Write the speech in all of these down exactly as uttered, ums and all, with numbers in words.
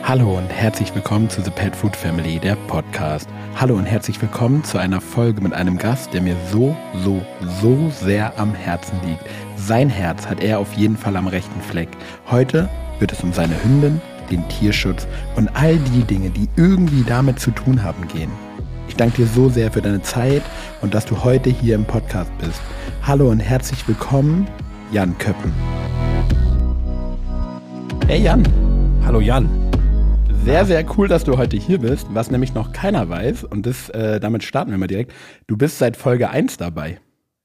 Hallo und herzlich willkommen zu The Pet Food Family, der Podcast. Hallo und herzlich willkommen zu einer Folge mit einem Gast, der mir so, so, so sehr am Herzen liegt. Sein Herz hat er auf jeden Fall am rechten Fleck. Heute wird es um seine Hündin, den Tierschutz und all die Dinge, die irgendwie damit zu tun haben, gehen. Ich danke dir so sehr für deine Zeit und dass du heute hier im Podcast bist. Hallo und herzlich willkommen, Jan Köppen. Hey Jan. Hallo Jan. Sehr, sehr cool, dass du heute hier bist, was nämlich noch keiner weiß und das, äh, damit starten wir mal direkt. Du bist seit Folge eins dabei.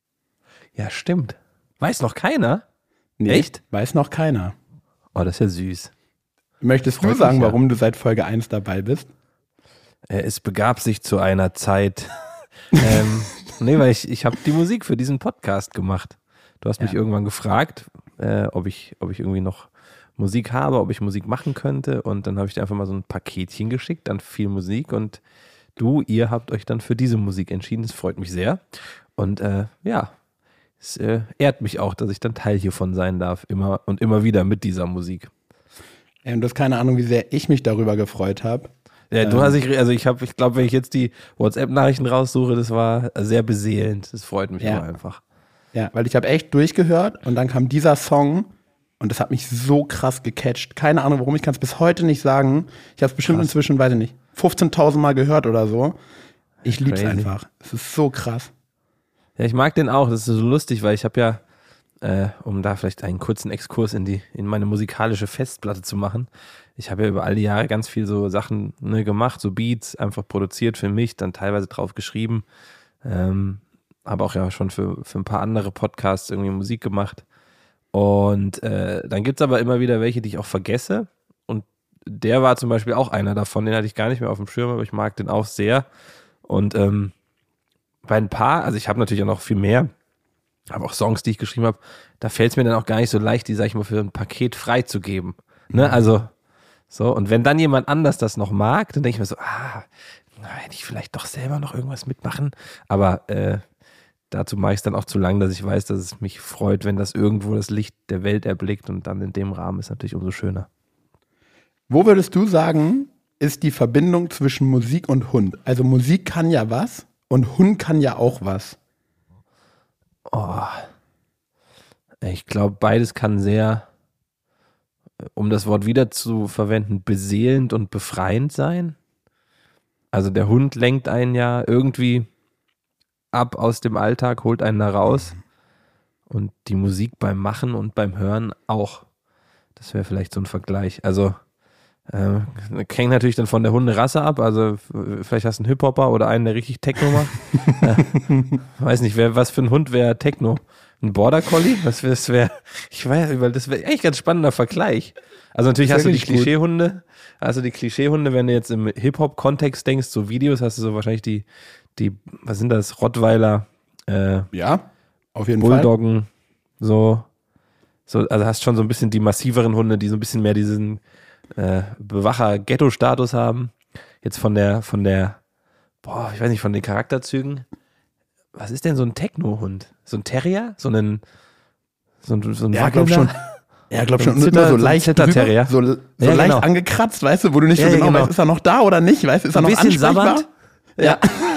Ja, stimmt. Weiß noch keiner? Nee, Echt? Weiß noch keiner. Oh, das ist ja süß. Möchtest Freut du sagen, mich, ja. warum du seit Folge eins dabei bist? Äh, Es begab sich zu einer Zeit, ähm, nee, weil ich, ich habe die Musik für diesen Podcast gemacht. Du hast mich Ja. irgendwann gefragt, äh, ob ich, ob ich irgendwie noch Musik habe, ob ich Musik machen könnte, und dann habe ich dir einfach mal so ein Paketchen geschickt, dann viel Musik, und du, ihr habt euch dann für diese Musik entschieden. Das freut mich sehr und äh, ja, es äh, ehrt mich auch, dass ich dann Teil hiervon sein darf, immer und immer wieder mit dieser Musik. Ja, und du hast keine Ahnung, wie sehr ich mich darüber gefreut habe. Ja, du Ähm. hast dich, also ich habe, ich glaube, wenn ich jetzt die WhatsApp-Nachrichten raussuche, das war sehr beseelend. Das freut mich Ja. immer einfach. Ja, weil ich habe echt durchgehört und dann kam dieser Song und das hat mich so krass gecatcht. Keine Ahnung, warum, ich kann es bis heute nicht sagen. Ich habe es bestimmt Krass. inzwischen, weiß ich nicht, fünfzehntausend Mal gehört oder so. Ich lieb's Crazy. einfach. Es ist so krass. Ja, ich mag den auch. Das ist so lustig, weil ich habe ja, äh, um da vielleicht einen kurzen Exkurs in die, in meine musikalische Festplatte zu machen. Ich habe ja über all die Jahre ganz viel so Sachen ne, gemacht, so Beats einfach produziert für mich, dann teilweise drauf geschrieben. Ähm, habe auch ja schon für, für ein paar andere Podcasts irgendwie Musik gemacht. Und äh, dann gibt's aber immer wieder welche, die ich auch vergesse. Und der war zum Beispiel auch einer davon, den hatte ich gar nicht mehr auf dem Schirm, aber ich mag den auch sehr. Und ähm, bei ein paar, also ich habe natürlich auch noch viel mehr, aber auch Songs, die ich geschrieben habe, da fällt es mir dann auch gar nicht so leicht, die, sag ich mal, für ein Paket freizugeben. Ne? Also, so, und wenn dann jemand anders das noch mag, dann denke ich mir so, ah, na, hätte ich vielleicht doch selber noch irgendwas mitmachen. Aber äh, dazu mache ich es dann auch zu lang, dass ich weiß, dass es mich freut, wenn das irgendwo das Licht der Welt erblickt, und dann in dem Rahmen ist natürlich umso schöner. Wo würdest du sagen, ist die Verbindung zwischen Musik und Hund? Also Musik kann ja was und Hund kann ja auch was. Oh, ich glaube, beides kann sehr, um das Wort wieder zu verwenden, beseelend und befreiend sein. Also der Hund lenkt einen ja irgendwie ab aus dem Alltag, holt einen da raus, und die Musik beim Machen und beim Hören auch. Das wäre vielleicht so ein Vergleich. Also äh, hängt natürlich dann von der Hunderasse ab. Also vielleicht hast du einen Hip-Hopper oder einen, der richtig Techno macht. äh, weiß nicht, wer, was für ein Hund wäre Techno? Ein Border Collie? Was wäre, das wäre, ich weiß, weil das wäre echt ein ganz spannender Vergleich. Also natürlich Das hast wär du die richtig gut. Klischeehunde, also die Klischeehunde, wenn du jetzt im Hip-Hop-Kontext denkst, so Videos, hast du so wahrscheinlich die, die, was sind das, Rottweiler, äh, Ja, auf jeden Fall. Bulldoggen, so, so, also hast schon so ein bisschen die massiveren Hunde, die so ein bisschen mehr diesen äh, Bewacher-Ghetto-Status haben. Jetzt von der, von der, boah, ich weiß nicht, von den Charakterzügen. Was ist denn so ein Techno-Hund? So ein Terrier? So ein, so ein, so ein Ja, glaub wackelnder? schon. Ja, glaub So schon. ein Und Zitter- immer so so ein leicht Zitter-Terrier. drüber, so, so Ja, leicht genau. angekratzt, weißt du, wo du nicht Ja, so ja, genau, genau. weißt, ist er noch da oder nicht, weißt du, ist er Ein noch bisschen ansprechbar? sabbernd. Ja.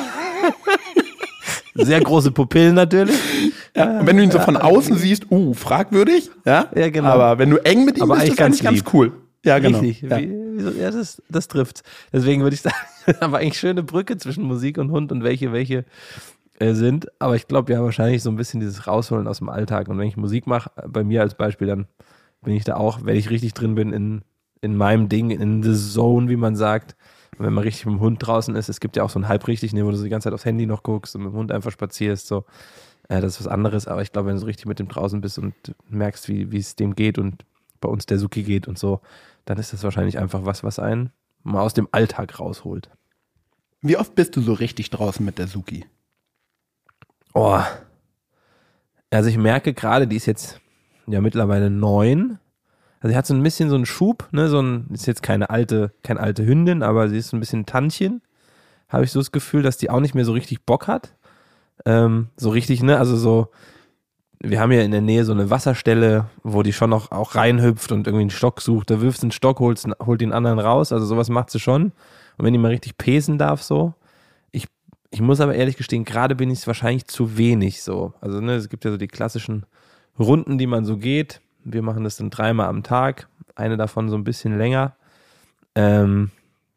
Sehr große Pupillen natürlich. Ja. Und wenn du ihn so von außen siehst, uh, fragwürdig, ja, Ja, genau. aber wenn du eng mit ihm Aber bist, eigentlich ist das eigentlich ganz ganz cool. Ja, genau. Richtig. Ja. Wie, wieso, ja, das, das trifft. Deswegen würde ich sagen, aber eigentlich schöne Brücke zwischen Musik und Hund und welche welche äh, sind. Aber ich glaube ja wahrscheinlich so ein bisschen dieses Rausholen aus dem Alltag. Und wenn ich Musik mache, bei mir als Beispiel, dann bin ich da auch, wenn ich richtig drin bin in, in meinem Ding, in the zone, wie man sagt. Und wenn man richtig mit dem Hund draußen ist, es gibt ja auch so ein halbrichtig, ne, wo du so die ganze Zeit aufs Handy noch guckst und mit dem Hund einfach spazierst, so. Äh, das ist was anderes. Aber ich glaube, wenn du so richtig mit dem draußen bist und merkst, wie wie es dem geht und bei uns der Suki geht und so, dann ist das wahrscheinlich einfach was, was einen mal aus dem Alltag rausholt. Wie oft bist du so richtig draußen mit der Suki? Oh. Also ich merke gerade, die ist jetzt ja mittlerweile neun. Also sie hat so ein bisschen so einen Schub, ne, so ein, ist jetzt keine alte, keine alte Hündin, aber sie ist so ein bisschen Tantchen. Habe ich so das Gefühl, dass die auch nicht mehr so richtig Bock hat. Ähm, so richtig, ne, also so, wir haben ja in der Nähe so eine Wasserstelle, wo die schon noch auch reinhüpft und irgendwie einen Stock sucht. Da wirft sie einen Stock, holt, holt den anderen raus. Also sowas macht sie schon. Und wenn die mal richtig pesen darf, so. Ich, ich muss aber ehrlich gestehen, gerade bin ich es wahrscheinlich zu wenig so. Also ne, es gibt ja so die klassischen Runden, die man so geht. Wir machen das dann dreimal am Tag. Eine davon so ein bisschen länger. Ähm,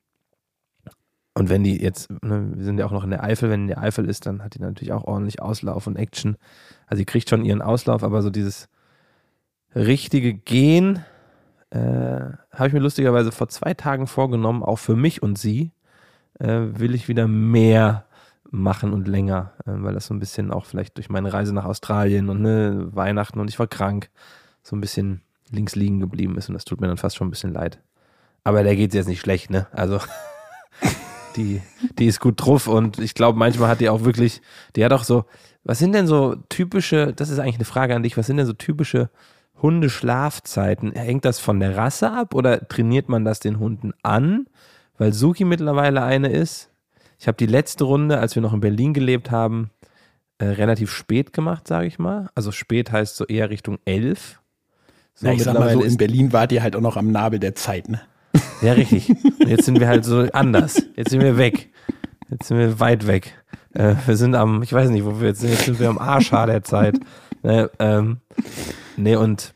und wenn die jetzt, ne, wir sind ja auch noch in der Eifel, wenn die in der Eifel ist, dann hat die natürlich auch ordentlich Auslauf und Action. Also sie kriegt schon ihren Auslauf, aber so dieses richtige Gehen äh, habe ich mir lustigerweise vor zwei Tagen vorgenommen, auch für mich und sie, äh, will ich wieder mehr machen und länger, äh, weil das so ein bisschen auch vielleicht durch meine Reise nach Australien und ne, Weihnachten und ich war krank, so ein bisschen links liegen geblieben ist und das tut mir dann fast schon ein bisschen leid. Aber der geht jetzt nicht schlecht, ne? Also die, die ist gut drauf und ich glaube, manchmal hat die auch wirklich, die hat auch so, was sind denn so typische, das ist eigentlich eine Frage an dich, was sind denn so typische Hundeschlafzeiten? Hängt das von der Rasse ab oder trainiert man das den Hunden an? Weil Suki mittlerweile eine ist. Ich habe die letzte Runde, als wir noch in Berlin gelebt haben, äh, relativ spät gemacht, sage ich mal. Also spät heißt so eher Richtung elf. So, ja, ich sag mal so, in Berlin wart ihr halt auch noch am Nabel der Zeit, ne? Ja, richtig. Und jetzt sind wir halt so anders. Jetzt sind wir weg. Jetzt sind wir weit weg. Äh, wir sind am, ich weiß nicht, wo wir jetzt sind. Jetzt sind wir am Arschhaar der Zeit. Ne, ähm, nee, und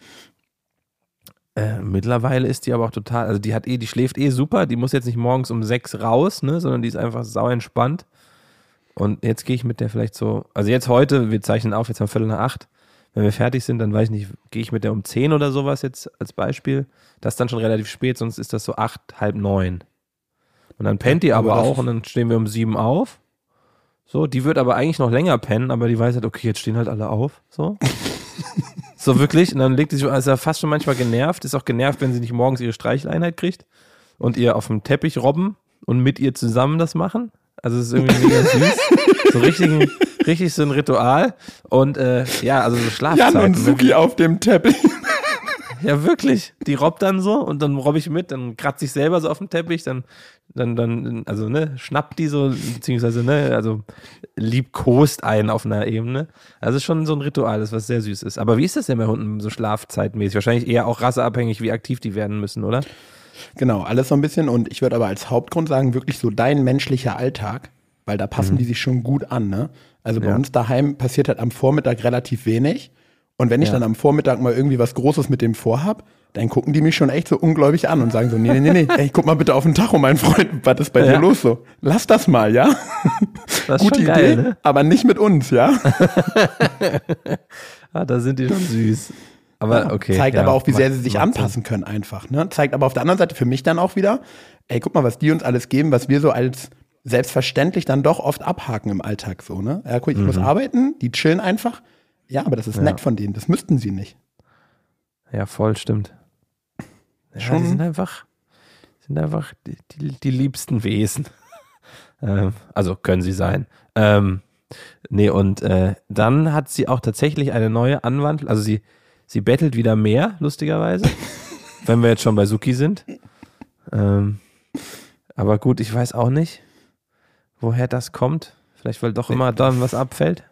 äh, mittlerweile ist die aber auch total, also die hat eh, die schläft eh super. Die muss jetzt nicht morgens um sechs raus, ne, sondern die ist einfach sau entspannt. Und jetzt gehe ich mit der vielleicht so, also jetzt heute, wir zeichnen auf, jetzt haben wir Viertel nach acht. Wenn wir fertig sind, dann weiß ich nicht, gehe ich mit der um zehn oder sowas jetzt als Beispiel. Das ist dann schon relativ spät, sonst ist das so acht, halb neun. Und dann pennt die ja, aber, aber auch und dann stehen wir um sieben auf. So, die wird aber eigentlich noch länger pennen, aber die weiß halt, okay, jetzt stehen halt alle auf. So. So wirklich. Und dann legt die sich, also fast schon manchmal genervt, ist auch genervt, wenn sie nicht morgens ihre Streicheleinheit kriegt und ihr auf dem Teppich robben und mit ihr zusammen das machen. Also es ist irgendwie mega süß. So richtig ein, richtig so ein Ritual. Und äh, ja, also so Schlafzeiten. Jan und Suki auf dem Teppich. Ja, wirklich. Die robbt dann so und dann robbe ich mit, dann kratze ich selber so auf dem Teppich, dann, dann, dann, also, ne, schnappt die so, beziehungsweise, ne, also liebkost einen auf einer Ebene. Also schon so ein Ritual, das was sehr süß ist. Aber wie ist das denn bei Hunden so schlafzeitmäßig? Wahrscheinlich eher auch rasseabhängig, wie aktiv die werden müssen, oder? Genau, alles so ein bisschen. Und ich würde aber als Hauptgrund sagen, wirklich so dein menschlicher Alltag, weil da passen mhm. die sich schon gut an, ne? Also bei ja. uns daheim passiert halt am Vormittag relativ wenig. Und wenn ich ja. dann am Vormittag mal irgendwie was Großes mit dem vorhab, dann gucken die mich schon echt so ungläubig an und sagen so, nee, nee, nee, nee, ey, guck mal bitte auf den Tacho, mein Freund, was ist bei ja. dir los so? Lass das mal, ja? Das ist Gute schon geil, Idee, ne? Aber nicht mit uns, ja? Ah, da sind die schon süß. Aber okay. Zeigt ja, aber auch, wie sehr sie sich macht anpassen Sinn. können einfach, ne? Zeigt aber auf der anderen Seite für mich dann auch wieder, ey, guck mal, was die uns alles geben, was wir so als selbstverständlich dann doch oft abhaken im Alltag so, ne? Ja, guck, ich mhm. muss arbeiten, die chillen einfach. Ja, aber das ist ja. nett von denen, das müssten sie nicht. Ja, voll, stimmt. Ja, Schon. Die sind einfach, sind einfach die, die, die liebsten Wesen. ähm, also können sie sein. Ähm, nee, und äh, dann hat sie auch tatsächlich eine neue Anwandlung, also sie, sie bettelt wieder mehr, lustigerweise, wenn wir jetzt schon bei Suki sind. Ähm, aber gut, ich weiß auch nicht, woher das kommt. Vielleicht, weil doch immer dann was abfällt.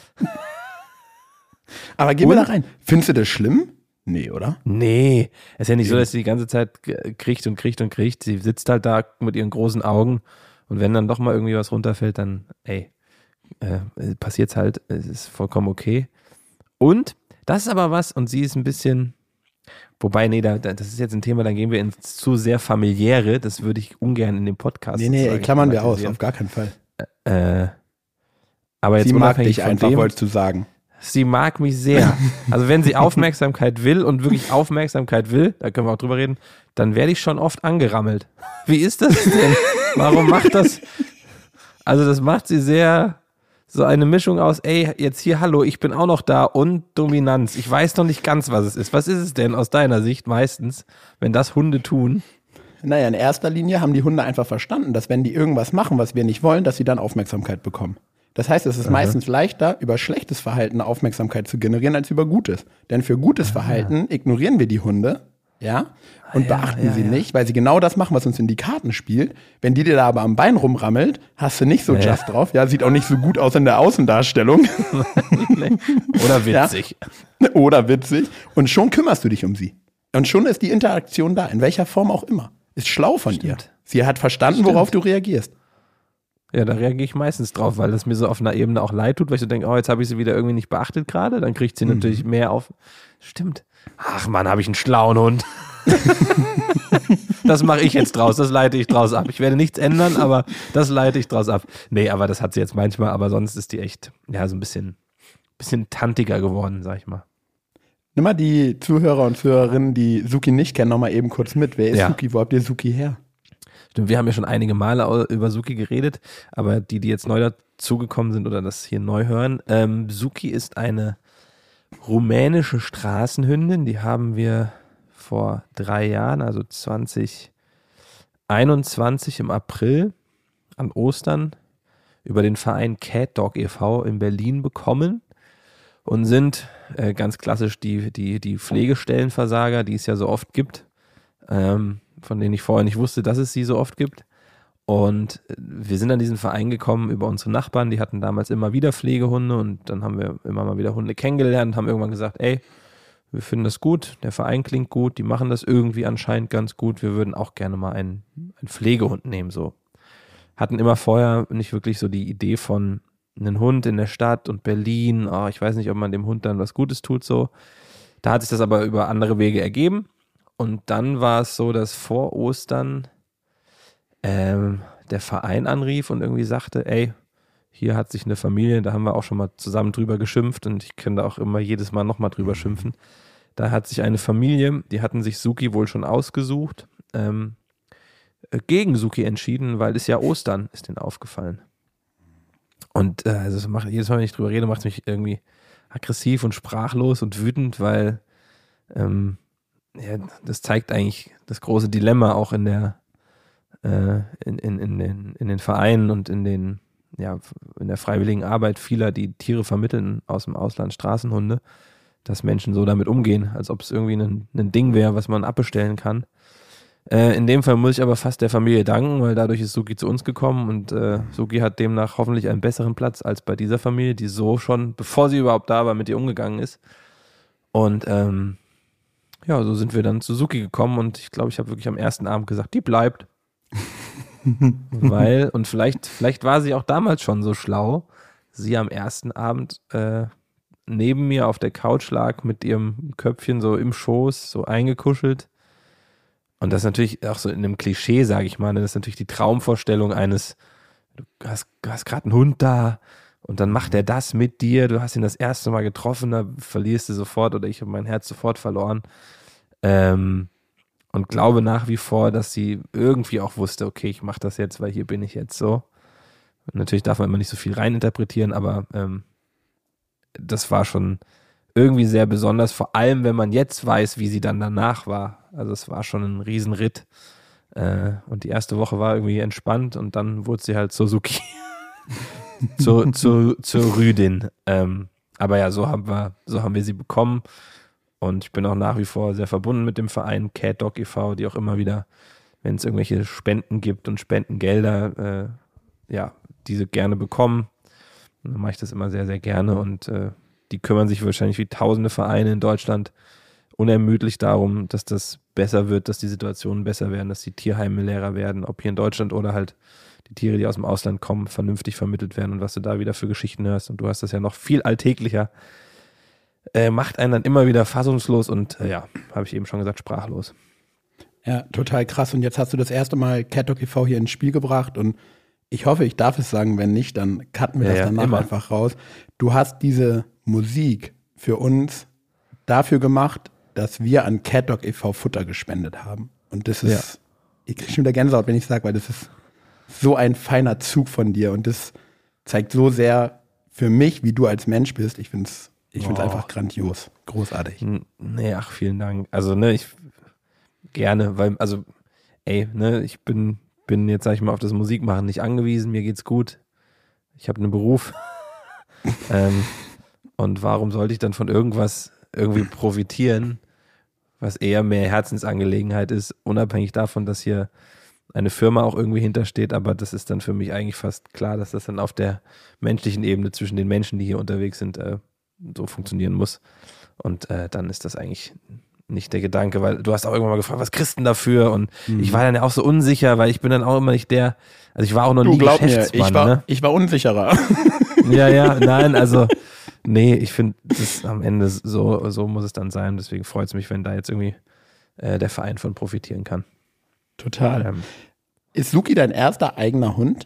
Aber gehen wir da rein. Findest du das schlimm? Nee, oder? Nee. Es ist ja nicht so, dass sie die ganze Zeit kriegt und kriegt und kriegt. Sie sitzt halt da mit ihren großen Augen und wenn dann doch mal irgendwie was runterfällt, dann, ey, äh, passiert's halt. Es ist vollkommen okay. Und das ist aber was, und sie ist ein bisschen, wobei, nee, da, das ist jetzt ein Thema, dann gehen wir ins zu sehr familiäre. Das würde ich ungern in dem Podcast Nee, nee, klammern wir aus, auf gar keinen Fall. Äh, aber jetzt sie mag unabhängig dich von einfach, dem, wolltest du sagen. Sie mag mich sehr. Also wenn sie Aufmerksamkeit will und wirklich Aufmerksamkeit will, da können wir auch drüber reden, dann werde ich schon oft angerammelt. Wie ist das denn? Warum macht das? Also das macht sie sehr, so eine Mischung aus, ey, jetzt hier, hallo, ich bin auch noch da und Dominanz. Ich weiß noch nicht ganz, was es ist. Was ist es denn aus deiner Sicht meistens, wenn das Hunde tun? Naja, in erster Linie haben die Hunde einfach verstanden, dass wenn die irgendwas machen, was wir nicht wollen, dass sie dann Aufmerksamkeit bekommen. Das heißt, es ist Aha. meistens leichter, über schlechtes Verhalten Aufmerksamkeit zu generieren, als über gutes. Denn für gutes Aha. Verhalten ignorieren wir die Hunde, ja, und ja, beachten ja, sie ja. nicht, weil sie genau das machen, was uns in die Karten spielt. Wenn die dir da aber am Bein rumrammelt, hast du nicht so Ja, ja. just drauf. Ja, sieht auch nicht so gut aus in der Außendarstellung. Oder witzig. Ja. Oder witzig. Und schon kümmerst du dich um sie. Und schon ist die Interaktion da, in welcher Form auch immer. Ist schlau von Stimmt. ihr. Sie hat verstanden, Stimmt. worauf du reagierst. Ja, da reagiere ich meistens drauf, weil das mir so auf einer Ebene auch leid tut, weil ich so denke, oh, jetzt habe ich sie wieder irgendwie nicht beachtet gerade. Dann kriegt sie Mhm. natürlich mehr auf. Stimmt. Ach Mann, habe ich einen schlauen Hund. Das mache ich jetzt draus, das leite ich draus ab. Ich werde nichts ändern, aber das leite ich draus ab. Nee, aber das hat sie jetzt manchmal, aber sonst ist die echt, ja, so ein bisschen, bisschen tantiger geworden, sag ich mal. Nimm mal die Zuhörer und Zuhörerinnen, die Suki nicht kennen, nochmal eben kurz mit. Wer ist Ja. Suki? Wo habt ihr Suki her? Stimmt, wir haben ja schon einige Male über Suki geredet, aber die, die jetzt neu dazugekommen sind oder das hier neu hören, ähm, Suki ist eine rumänische Straßenhündin, die haben wir vor drei Jahren, also zwanzig einundzwanzig im April an Ostern über den Verein Cat Dog e V in Berlin bekommen und sind äh, ganz klassisch die, die, die Pflegestellenversager, die es ja so oft gibt, ähm, von denen ich vorher nicht wusste, dass es sie so oft gibt. Und wir sind an diesen Verein gekommen über unsere Nachbarn, die hatten damals immer wieder Pflegehunde und dann haben wir immer mal wieder Hunde kennengelernt und haben irgendwann gesagt, ey, wir finden das gut, der Verein klingt gut, die machen das irgendwie anscheinend ganz gut, wir würden auch gerne mal einen, einen Pflegehund nehmen, so. Hatten immer vorher nicht wirklich so die Idee von einem Hund in der Stadt und Berlin, oh, ich weiß nicht, ob man dem Hund dann was Gutes tut, so. Da hat sich das aber über andere Wege ergeben und dann war es so, dass vor Ostern ähm, der Verein anrief und irgendwie sagte, ey, hier hat sich eine Familie, da haben wir auch schon mal zusammen drüber geschimpft und ich kann da auch immer jedes Mal nochmal drüber schimpfen. Da hat sich eine Familie, die hatten sich Suki wohl schon ausgesucht, ähm, gegen Suki entschieden, weil es ja Ostern ist denen aufgefallen. Und äh, also das macht, jedes Mal, wenn ich drüber rede, macht es mich irgendwie aggressiv und sprachlos und wütend, weil ähm, ja, das zeigt eigentlich das große Dilemma auch in der äh, in, in, in, den, in den Vereinen und in den ja, in der freiwilligen Arbeit vieler, die Tiere vermitteln aus dem Ausland, Straßenhunde, dass Menschen so damit umgehen, als ob es irgendwie ein, ein Ding wäre, was man abbestellen kann. Äh, in dem Fall muss ich aber fast der Familie danken, weil dadurch ist Suki zu uns gekommen und äh, Suki hat demnach hoffentlich einen besseren Platz als bei dieser Familie, die so schon, bevor sie überhaupt da war, mit ihr umgegangen ist. Und ähm, ja, so sind wir dann zu Suki gekommen und ich glaube, ich habe wirklich am ersten Abend gesagt, die bleibt. Weil, und vielleicht, vielleicht war sie auch damals schon so schlau, sie am ersten Abend äh, neben mir auf der Couch lag mit ihrem Köpfchen so im Schoß, so eingekuschelt. Und das ist natürlich auch so in einem Klischee, sage ich mal, das ist natürlich die Traumvorstellung eines, du hast, du hast gerade einen Hund da und dann macht er das mit dir, du hast ihn das erste Mal getroffen, da verlierst du sofort oder ich habe mein Herz sofort verloren. Ähm, Und glaube nach wie vor, dass sie irgendwie auch wusste, okay, ich mache das jetzt, weil hier bin ich jetzt so. Und natürlich darf man immer nicht so viel reininterpretieren, aber ähm, das war schon irgendwie sehr besonders, vor allem wenn man jetzt weiß, wie sie dann danach war. Also es war schon ein Riesenritt. Äh, und die erste Woche war irgendwie entspannt und dann wurde sie halt Suzuki zur, zur, zur Rüdin. Ähm, aber ja, so haben wir, so haben wir sie bekommen. Und ich bin auch nach wie vor sehr verbunden mit dem Verein Cat Dog e V, die auch immer wieder, wenn es irgendwelche Spenden gibt und Spendengelder, äh, ja, diese gerne bekommen. Und dann mache ich das immer sehr, sehr gerne. Und äh, die kümmern sich wahrscheinlich wie tausende Vereine in Deutschland unermüdlich darum, dass das besser wird, dass die Situationen besser werden, dass die Tierheime leerer werden, ob hier in Deutschland oder halt die Tiere, die aus dem Ausland kommen, vernünftig vermittelt werden und was du da wieder für Geschichten hörst. Und du hast das ja noch viel alltäglicher. Äh, macht einen dann immer wieder fassungslos und äh, ja, habe ich eben schon gesagt, sprachlos. Ja, total krass. Und jetzt hast du das erste Mal Cat Dog e V hier ins Spiel gebracht und ich hoffe, ich darf es sagen, wenn nicht, dann cutten wir Ja, das ja, danach immer. einfach raus. Du hast diese Musik für uns dafür gemacht, dass wir an Cat Dog e V Futter gespendet haben. Und das ist, Ja. ich kriege schon wieder Gänsehaut, wenn ich sage, weil das ist so ein feiner Zug von dir und das zeigt so sehr für mich, wie du als Mensch bist. Ich finde es ich find's Oh. einfach grandios, großartig. N- Nee, ach, vielen Dank. Also, ne, ich gerne, weil, also, ey, ne, ich bin, bin jetzt, sag ich mal, auf das Musikmachen nicht angewiesen, mir geht's gut. Ich habe einen Beruf. ähm, und warum sollte ich dann von irgendwas irgendwie profitieren, was eher mehr Herzensangelegenheit ist, unabhängig davon, dass hier eine Firma auch irgendwie hintersteht, aber das ist dann für mich eigentlich fast klar, dass das dann auf der menschlichen Ebene zwischen den Menschen, die hier unterwegs sind, äh, so funktionieren muss. Und äh, dann ist das eigentlich nicht der Gedanke, weil du hast auch irgendwann mal gefragt, was kriegst du denn dafür? Und mhm. ich war dann ja auch so unsicher, weil ich bin dann auch immer nicht der, also ich war auch noch du, nie glaub Geschäftsmann. Mir, ich war, ne? ich war unsicherer. Ja, ja, nein, also nee, ich finde, das am Ende so, so muss es dann sein. Deswegen freut es mich, wenn da jetzt irgendwie äh, der Verein von profitieren kann. Total. Ähm, ist Suki dein erster eigener Hund?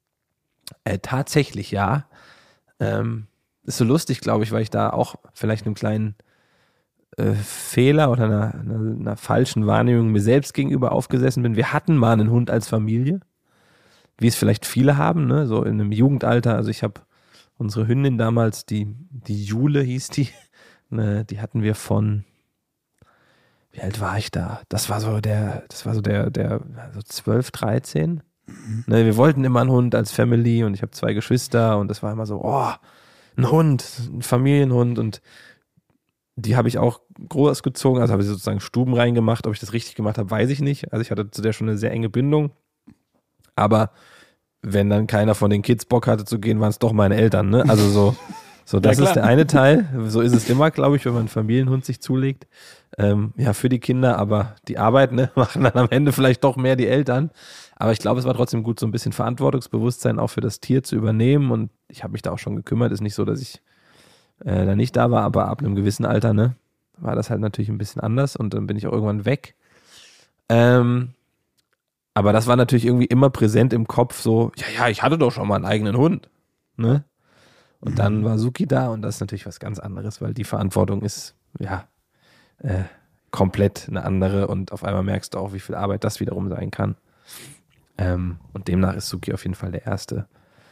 Äh, tatsächlich, ja. Ähm, ist so lustig, glaube ich, weil ich da auch vielleicht einem kleinen äh, Fehler oder einer, einer, einer falschen Wahrnehmung mir selbst gegenüber aufgesessen bin. Wir hatten mal einen Hund als Familie, wie es vielleicht viele haben, ne? So in einem Jugendalter. Also ich habe unsere Hündin damals, die, die Jule hieß die, ne? Die hatten wir von, wie alt war ich da? Das war so der, das war so der, der so zwölf, dreizehn. Mhm. Ne, wir wollten immer einen Hund als Family und ich habe zwei Geschwister und das war immer so, oh, ein Hund, ein Familienhund und die habe ich auch groß gezogen, also habe ich sozusagen Stuben reingemacht. Ob ich das richtig gemacht habe, weiß ich nicht. Also ich hatte zu der schon eine sehr enge Bindung. Aber wenn dann keiner von den Kids Bock hatte zu gehen, waren es doch meine Eltern, ne? Also so, so das ja, ist der eine Teil. So ist es immer, glaube ich, wenn man einen Familienhund sich zulegt. Ähm, ja, für die Kinder, aber die Arbeit, ne, machen dann am Ende vielleicht doch mehr die Eltern. Aber ich glaube, es war trotzdem gut, so ein bisschen Verantwortungsbewusstsein auch für das Tier zu übernehmen. Und ich habe mich da auch schon gekümmert. Ist nicht so, dass ich äh, da nicht da war, aber ab einem gewissen Alter, ne, war das halt natürlich ein bisschen anders. Und dann bin ich auch irgendwann weg. Ähm, Aber das war natürlich irgendwie immer präsent im Kopf, so, ja, ja, ich hatte doch schon mal einen eigenen Hund, ne? Und dann war Suki da und das ist natürlich was ganz anderes, weil die Verantwortung ist, ja, äh, komplett eine andere und auf einmal merkst du auch, wie viel Arbeit das wiederum sein kann. Ähm, und demnach ist Suki auf jeden Fall der erste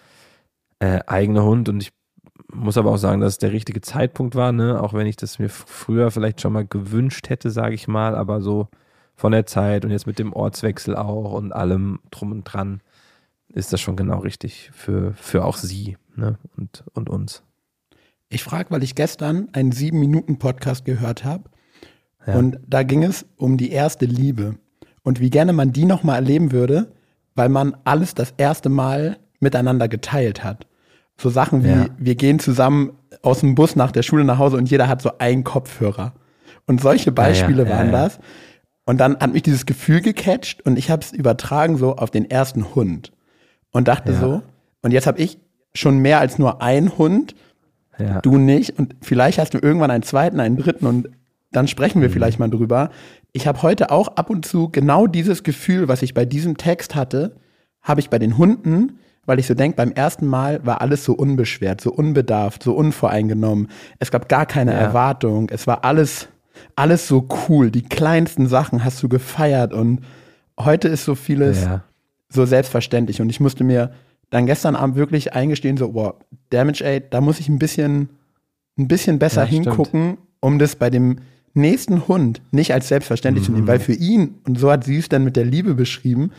äh, eigene Hund und ich muss aber auch sagen, dass es der richtige Zeitpunkt war, ne? Auch wenn ich das mir f- früher vielleicht schon mal gewünscht hätte, sage ich mal, aber so von der Zeit und jetzt mit dem Ortswechsel auch und allem drum und dran ist das schon genau richtig für, für auch sie, ne? und, und uns. Ich frage, weil ich gestern einen sieben Minuten Podcast gehört habe ja. und da ging es um die erste Liebe und wie gerne man die nochmal erleben würde, weil man alles das erste Mal miteinander geteilt hat. So Sachen wie, ja. wir gehen zusammen aus dem Bus nach der Schule nach Hause und jeder hat so einen Kopfhörer. Und solche Beispiele ja, ja, waren ja, ja. das. Und dann hat mich dieses Gefühl gecatcht und ich habe es übertragen so auf den ersten Hund und dachte ja. so, und jetzt habe ich schon mehr als nur einen Hund, ja. du nicht und vielleicht hast du irgendwann einen zweiten, einen dritten und dann sprechen wir mhm. vielleicht mal drüber. Ich habe heute auch ab und zu genau dieses Gefühl, was ich bei diesem Text hatte, habe ich bei den Hunden, weil ich so denke, beim ersten Mal war alles so unbeschwert, so unbedarft, so unvoreingenommen. Es gab gar keine ja. Erwartung, es war alles... Alles so cool, die kleinsten Sachen hast du gefeiert und heute ist so vieles ja. so selbstverständlich und ich musste mir dann gestern Abend wirklich eingestehen, so, wow, Damage ey, da muss ich ein bisschen, ein bisschen besser ja, hingucken, stimmt. um das bei dem nächsten Hund nicht als selbstverständlich mhm. zu nehmen, weil für ihn, und so hat sie es dann mit der Liebe beschrieben,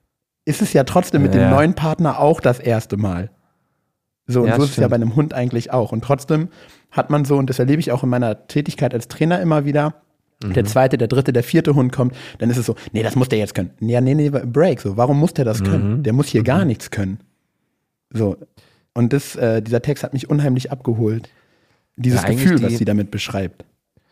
ist es ja trotzdem mit ja. dem neuen Partner auch das erste Mal. So, und ja, so ist es ja bei einem Hund eigentlich auch. Und trotzdem hat man so, und das erlebe ich auch in meiner Tätigkeit als Trainer immer wieder, mhm. der zweite, der dritte, der vierte Hund kommt, dann ist es so, nee, das muss der jetzt können. Ja, nee, nee, Break, so, warum muss der das können? Mhm. Der muss hier mhm. gar nichts können. So, und das, äh, dieser Text hat mich unheimlich abgeholt. Dieses ja, Gefühl, die, was sie damit beschreibt.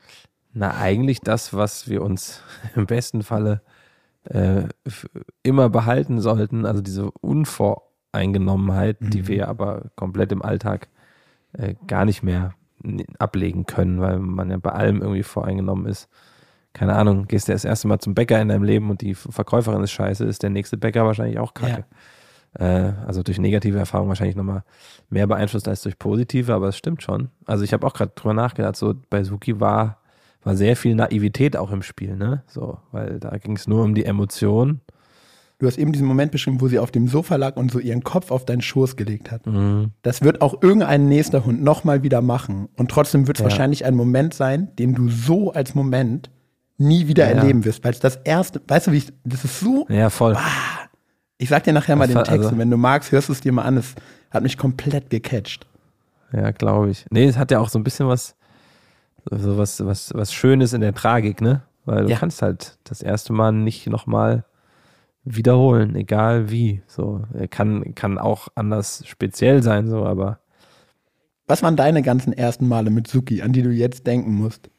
Na, eigentlich das, was wir uns im besten Falle äh, immer behalten sollten, also diese Unvoreingenommenheit, mhm. die wir aber komplett im Alltag äh, gar nicht mehr ablegen können, weil man ja bei allem irgendwie voreingenommen ist. Keine Ahnung, gehst du das erste Mal zum Bäcker in deinem Leben und die Verkäuferin ist scheiße, ist der nächste Bäcker wahrscheinlich auch kacke. Ja. Äh, also durch negative Erfahrungen wahrscheinlich nochmal mehr beeinflusst als durch positive, aber es stimmt schon. Also ich habe auch gerade drüber nachgedacht, so bei Suki war, war sehr viel Naivität auch im Spiel, ne? So, weil da ging es nur um die Emotionen. Du hast eben diesen Moment beschrieben, wo sie auf dem Sofa lag und so ihren Kopf auf deinen Schoß gelegt hat. Mhm. Das wird auch irgendein nächster Hund nochmal wieder machen. Und trotzdem wird es ja. wahrscheinlich ein Moment sein, den du so als Moment nie wieder ja, erleben wirst. Weil es das erste, weißt du, wie ich, das ist so. Ja, voll. Ah, ich sag dir nachher mal das den Text. Also, wenn du magst, hörst du es dir mal an. Es hat mich komplett gecatcht. Ja, glaube ich. Nee, es hat ja auch so ein bisschen was, so was, was, was Schönes in der Tragik, ne? weil du Ja. kannst halt das erste Mal nicht nochmal wiederholen, egal wie. So, kann, kann auch anders speziell sein, so, aber Was waren deine ganzen ersten Male mit Suki, an die du jetzt denken musst?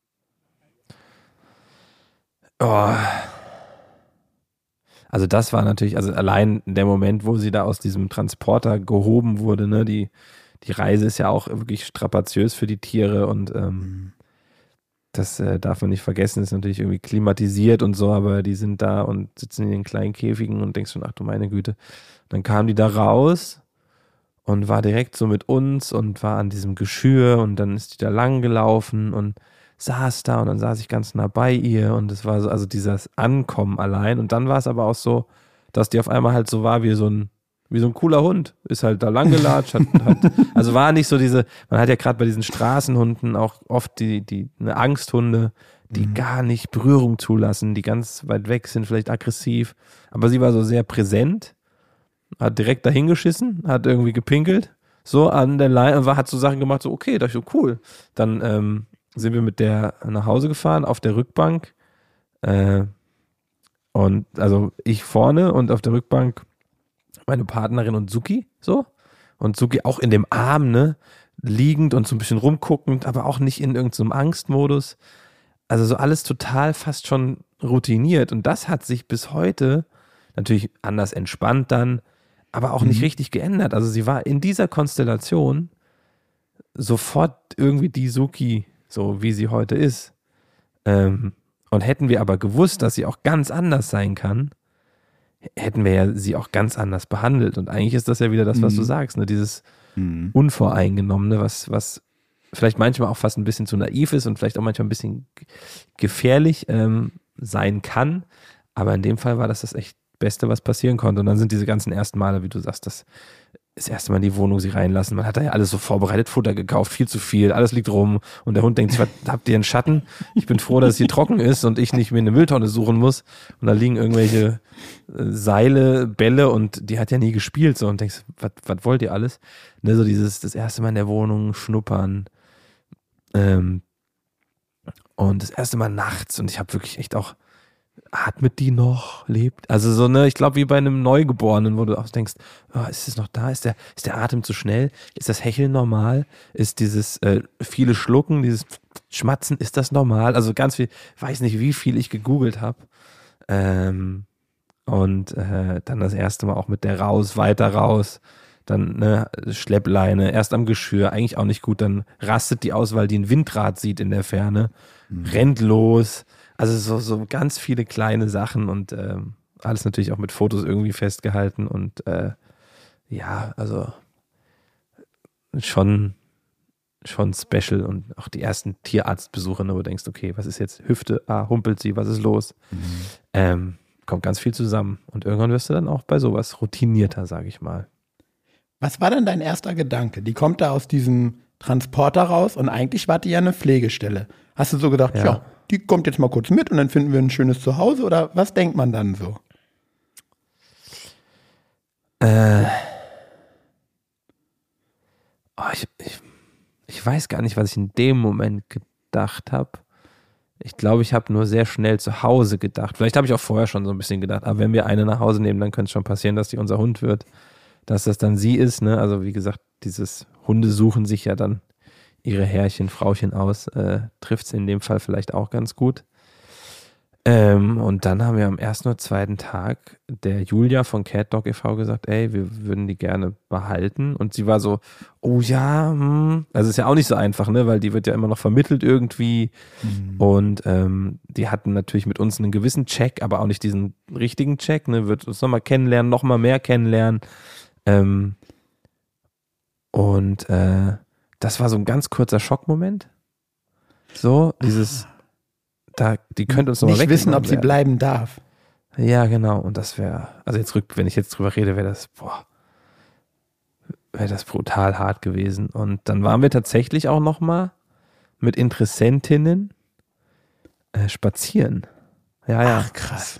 oh. Also das war natürlich, also allein der Moment, wo sie da aus diesem Transporter gehoben wurde, ne, die, die Reise ist ja auch wirklich strapaziös für die Tiere und ähm, das äh, darf man nicht vergessen, ist natürlich irgendwie klimatisiert und so, aber die sind da und sitzen in den kleinen Käfigen und denkst schon, ach du meine Güte. Dann kam die da raus und war direkt so mit uns und war an diesem Geschirr und dann ist die da lang gelaufen und saß da und dann saß ich ganz nah bei ihr und es war so, also dieses Ankommen allein und dann war es aber auch so, dass die auf einmal halt so war wie so ein, wie so ein cooler Hund, ist halt da lang gelatscht, hat, hat, also war nicht so diese, man hat ja gerade bei diesen Straßenhunden auch oft die, die, eine Angsthunde, die mhm. gar nicht Berührung zulassen, die ganz weit weg sind, vielleicht aggressiv, aber sie war so sehr präsent, hat direkt dahin geschissen, hat irgendwie gepinkelt, so an der Leine, war, hat so Sachen gemacht, so okay, das ist so cool, dann, ähm, sind wir mit der nach Hause gefahren, auf der Rückbank äh, und also ich vorne und auf der Rückbank meine Partnerin und Suki, so, und Suki auch in dem Arm, ne, liegend und so ein bisschen rumguckend, aber auch nicht in irgendeinem Angstmodus, also so alles total fast schon routiniert und das hat sich bis heute natürlich anders entspannt dann, aber auch nicht Mhm. richtig geändert, also sie war in dieser Konstellation sofort irgendwie die Suki, so wie sie heute ist. Ähm, und hätten wir aber gewusst, dass sie auch ganz anders sein kann, hätten wir ja sie auch ganz anders behandelt. Und eigentlich ist das ja wieder das, was Mhm. du sagst, ne? Dieses Mhm. Unvoreingenommene, was, was vielleicht manchmal auch fast ein bisschen zu naiv ist und vielleicht auch manchmal ein bisschen gefährlich ähm, sein kann. Aber in dem Fall war das das echt Beste, was passieren konnte. Und dann sind diese ganzen ersten Male, wie du sagst, das das erste Mal in die Wohnung sie reinlassen. Man hat da ja alles so vorbereitet, Futter gekauft, viel zu viel, alles liegt rum und der Hund denkt sich, was, habt ihr einen Schatten? Ich bin froh, dass es hier trocken ist und ich nicht mir eine Mülltonne suchen muss und da liegen irgendwelche äh, Seile, Bälle und die hat ja nie gespielt so und denkst, was, was wollt ihr alles? Ne, so dieses, das erste Mal in der Wohnung schnuppern ähm, und das erste Mal nachts und ich habe wirklich echt auch atmet die noch, lebt? Also so, ne, ich glaube, wie bei einem Neugeborenen, wo du auch denkst, oh, ist es noch da? Ist der, ist der Atem zu schnell? Ist das Hecheln normal? Ist dieses äh, viele Schlucken, dieses Schmatzen, ist das normal? Also ganz viel, weiß nicht, wie viel ich gegoogelt habe. Ähm, und äh, dann das erste Mal auch mit der raus, weiter raus. Dann ne, Schleppleine, erst am Geschirr, eigentlich auch nicht gut. Dann rastet die aus, weil die ein Windrad sieht in der Ferne, mhm. rennt los. Also so, so ganz viele kleine Sachen und ähm, alles natürlich auch mit Fotos irgendwie festgehalten und äh, ja, also schon, schon special und auch die ersten Tierarztbesuche, ne, wo du denkst, okay, was ist jetzt Hüfte, ah, humpelt sie, was ist los? Mhm. Ähm, kommt ganz viel zusammen und irgendwann wirst du dann auch bei sowas routinierter, sage ich mal. Was war denn dein erster Gedanke? Die kommt da aus diesem Transporter raus und eigentlich war die ja eine Pflegestelle. Hast du so gedacht, ja, ja die kommt jetzt mal kurz mit und dann finden wir ein schönes Zuhause oder was denkt man dann so? Äh, oh, ich, ich, ich weiß gar nicht, was ich in dem Moment gedacht habe. Ich glaube, ich habe nur sehr schnell zu Hause gedacht. Vielleicht habe ich auch vorher schon so ein bisschen gedacht, aber wenn wir eine nach Hause nehmen, dann könnte es schon passieren, dass die unser Hund wird, dass das dann sie ist. Ne? Also wie gesagt, dieses Hunde suchen sich ja dann ihre Herrchen, Frauchen aus, äh, trifft es in dem Fall vielleicht auch ganz gut. Ähm, und dann haben wir am ersten oder zweiten Tag der Julia von Cat Dog e V gesagt, ey, wir würden die gerne behalten. Und sie war so, oh ja, hm. Also ist ja auch nicht so einfach, ne, weil die wird ja immer noch vermittelt irgendwie. Mhm. Und ähm, die hatten natürlich mit uns einen gewissen Check, aber auch nicht diesen richtigen Check, ne, wird uns nochmal kennenlernen, nochmal mehr kennenlernen. Ähm, und äh, das war so ein ganz kurzer Schockmoment. So, dieses, da, die könnte uns nochmal nicht wissen, ob sie werden. bleiben darf. Ja, genau. Und das wäre, also jetzt rück, wenn ich jetzt drüber rede, wäre das, boah, wäre das brutal hart gewesen. Und dann waren wir tatsächlich auch nochmal mit Interessentinnen äh, spazieren. Ja, ja. Ach, krass.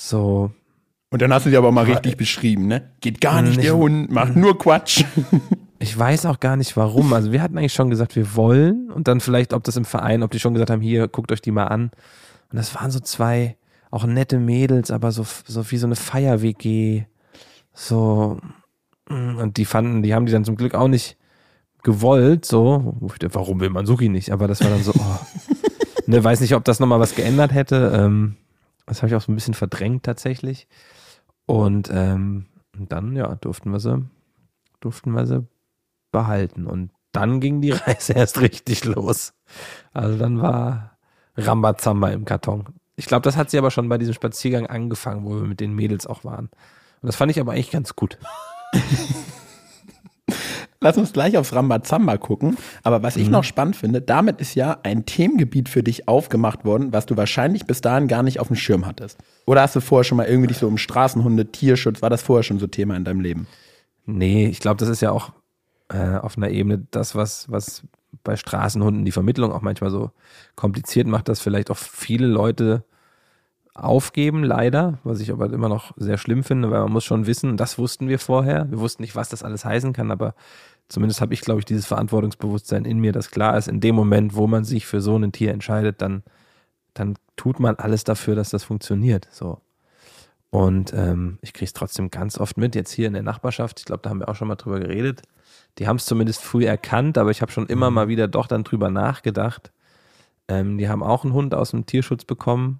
So. Und dann hast du sie aber mal richtig beschrieben, ne? Geht gar nicht, der Hund macht nur Quatsch. Ich weiß auch gar nicht warum. Also wir hatten eigentlich schon gesagt, wir wollen und dann vielleicht, ob das im Verein, ob die schon gesagt haben, hier, guckt euch die mal an. Und das waren so zwei, auch nette Mädels, aber so, so wie so eine Feier-W G. So, und die fanden, die haben die dann zum Glück auch nicht gewollt, so. Warum will man Suki nicht? Aber das war dann so, oh. Ne, weiß nicht, ob das nochmal was geändert hätte. Ähm, das habe ich auch so ein bisschen verdrängt tatsächlich. Und ähm, dann, ja, durften wir sie, durften wir sie behalten. Und dann ging die Reise erst richtig los. Also dann war Rambazamba im Karton. Ich glaube, das hat sie aber schon bei diesem Spaziergang angefangen, wo wir mit den Mädels auch waren. Und das fand ich aber eigentlich ganz gut. Lass uns gleich aufs Rambazamba gucken. Aber was ich mhm. noch spannend finde, damit ist ja ein Themengebiet für dich aufgemacht worden, was du wahrscheinlich bis dahin gar nicht auf dem Schirm hattest. Oder hast du vorher schon mal irgendwie dich so um Straßenhunde, Tierschutz, war das vorher schon so Thema in deinem Leben? Nee, ich glaube, das ist ja auch äh, auf einer Ebene das, was, was bei Straßenhunden die Vermittlung auch manchmal so kompliziert macht, dass vielleicht auch viele Leute aufgeben, leider, was ich aber immer noch sehr schlimm finde, weil man muss schon wissen, das wussten wir vorher, wir wussten nicht, was das alles heißen kann, aber zumindest habe ich, glaube ich, dieses Verantwortungsbewusstsein in mir, das klar ist, in dem Moment, wo man sich für so ein Tier entscheidet, dann, dann tut man alles dafür, dass das funktioniert, so. Und ähm, ich kriege es trotzdem ganz oft mit, jetzt hier in der Nachbarschaft, ich glaube, da haben wir auch schon mal drüber geredet, die haben es zumindest früh erkannt, aber ich habe schon immer mal wieder doch dann drüber nachgedacht. Ähm, die haben auch einen Hund aus dem Tierschutz bekommen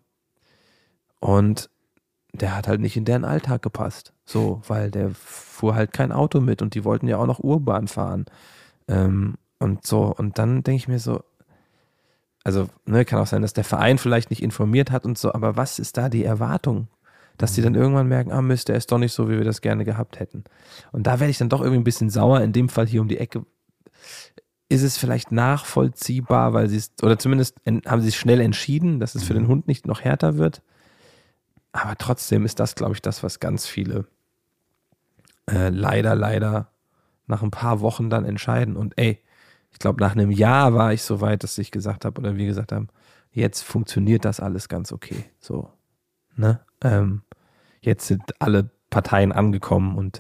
und der hat halt nicht in deren Alltag gepasst, so, weil der fuhr halt kein Auto mit und die wollten ja auch noch Urbahn fahren ähm, und so. Und dann denke ich mir so, also ne, kann auch sein, dass der Verein vielleicht nicht informiert hat und so, aber was ist da die Erwartung? Dass die dann irgendwann merken, ah Mist, der ist doch nicht so, wie wir das gerne gehabt hätten. Und da werde ich dann doch irgendwie ein bisschen sauer. In dem Fall hier um die Ecke ist es vielleicht nachvollziehbar, weil sie es, oder zumindest haben sie es schnell entschieden, dass es für den Hund nicht noch härter wird. Aber trotzdem ist das, glaube ich, das, was ganz viele äh, leider, leider nach ein paar Wochen dann entscheiden. Und ey, ich glaube, nach einem Jahr war ich so weit, dass ich gesagt habe, oder wir gesagt haben, jetzt funktioniert das alles ganz okay. So, ne? Ähm, jetzt sind alle Parteien angekommen und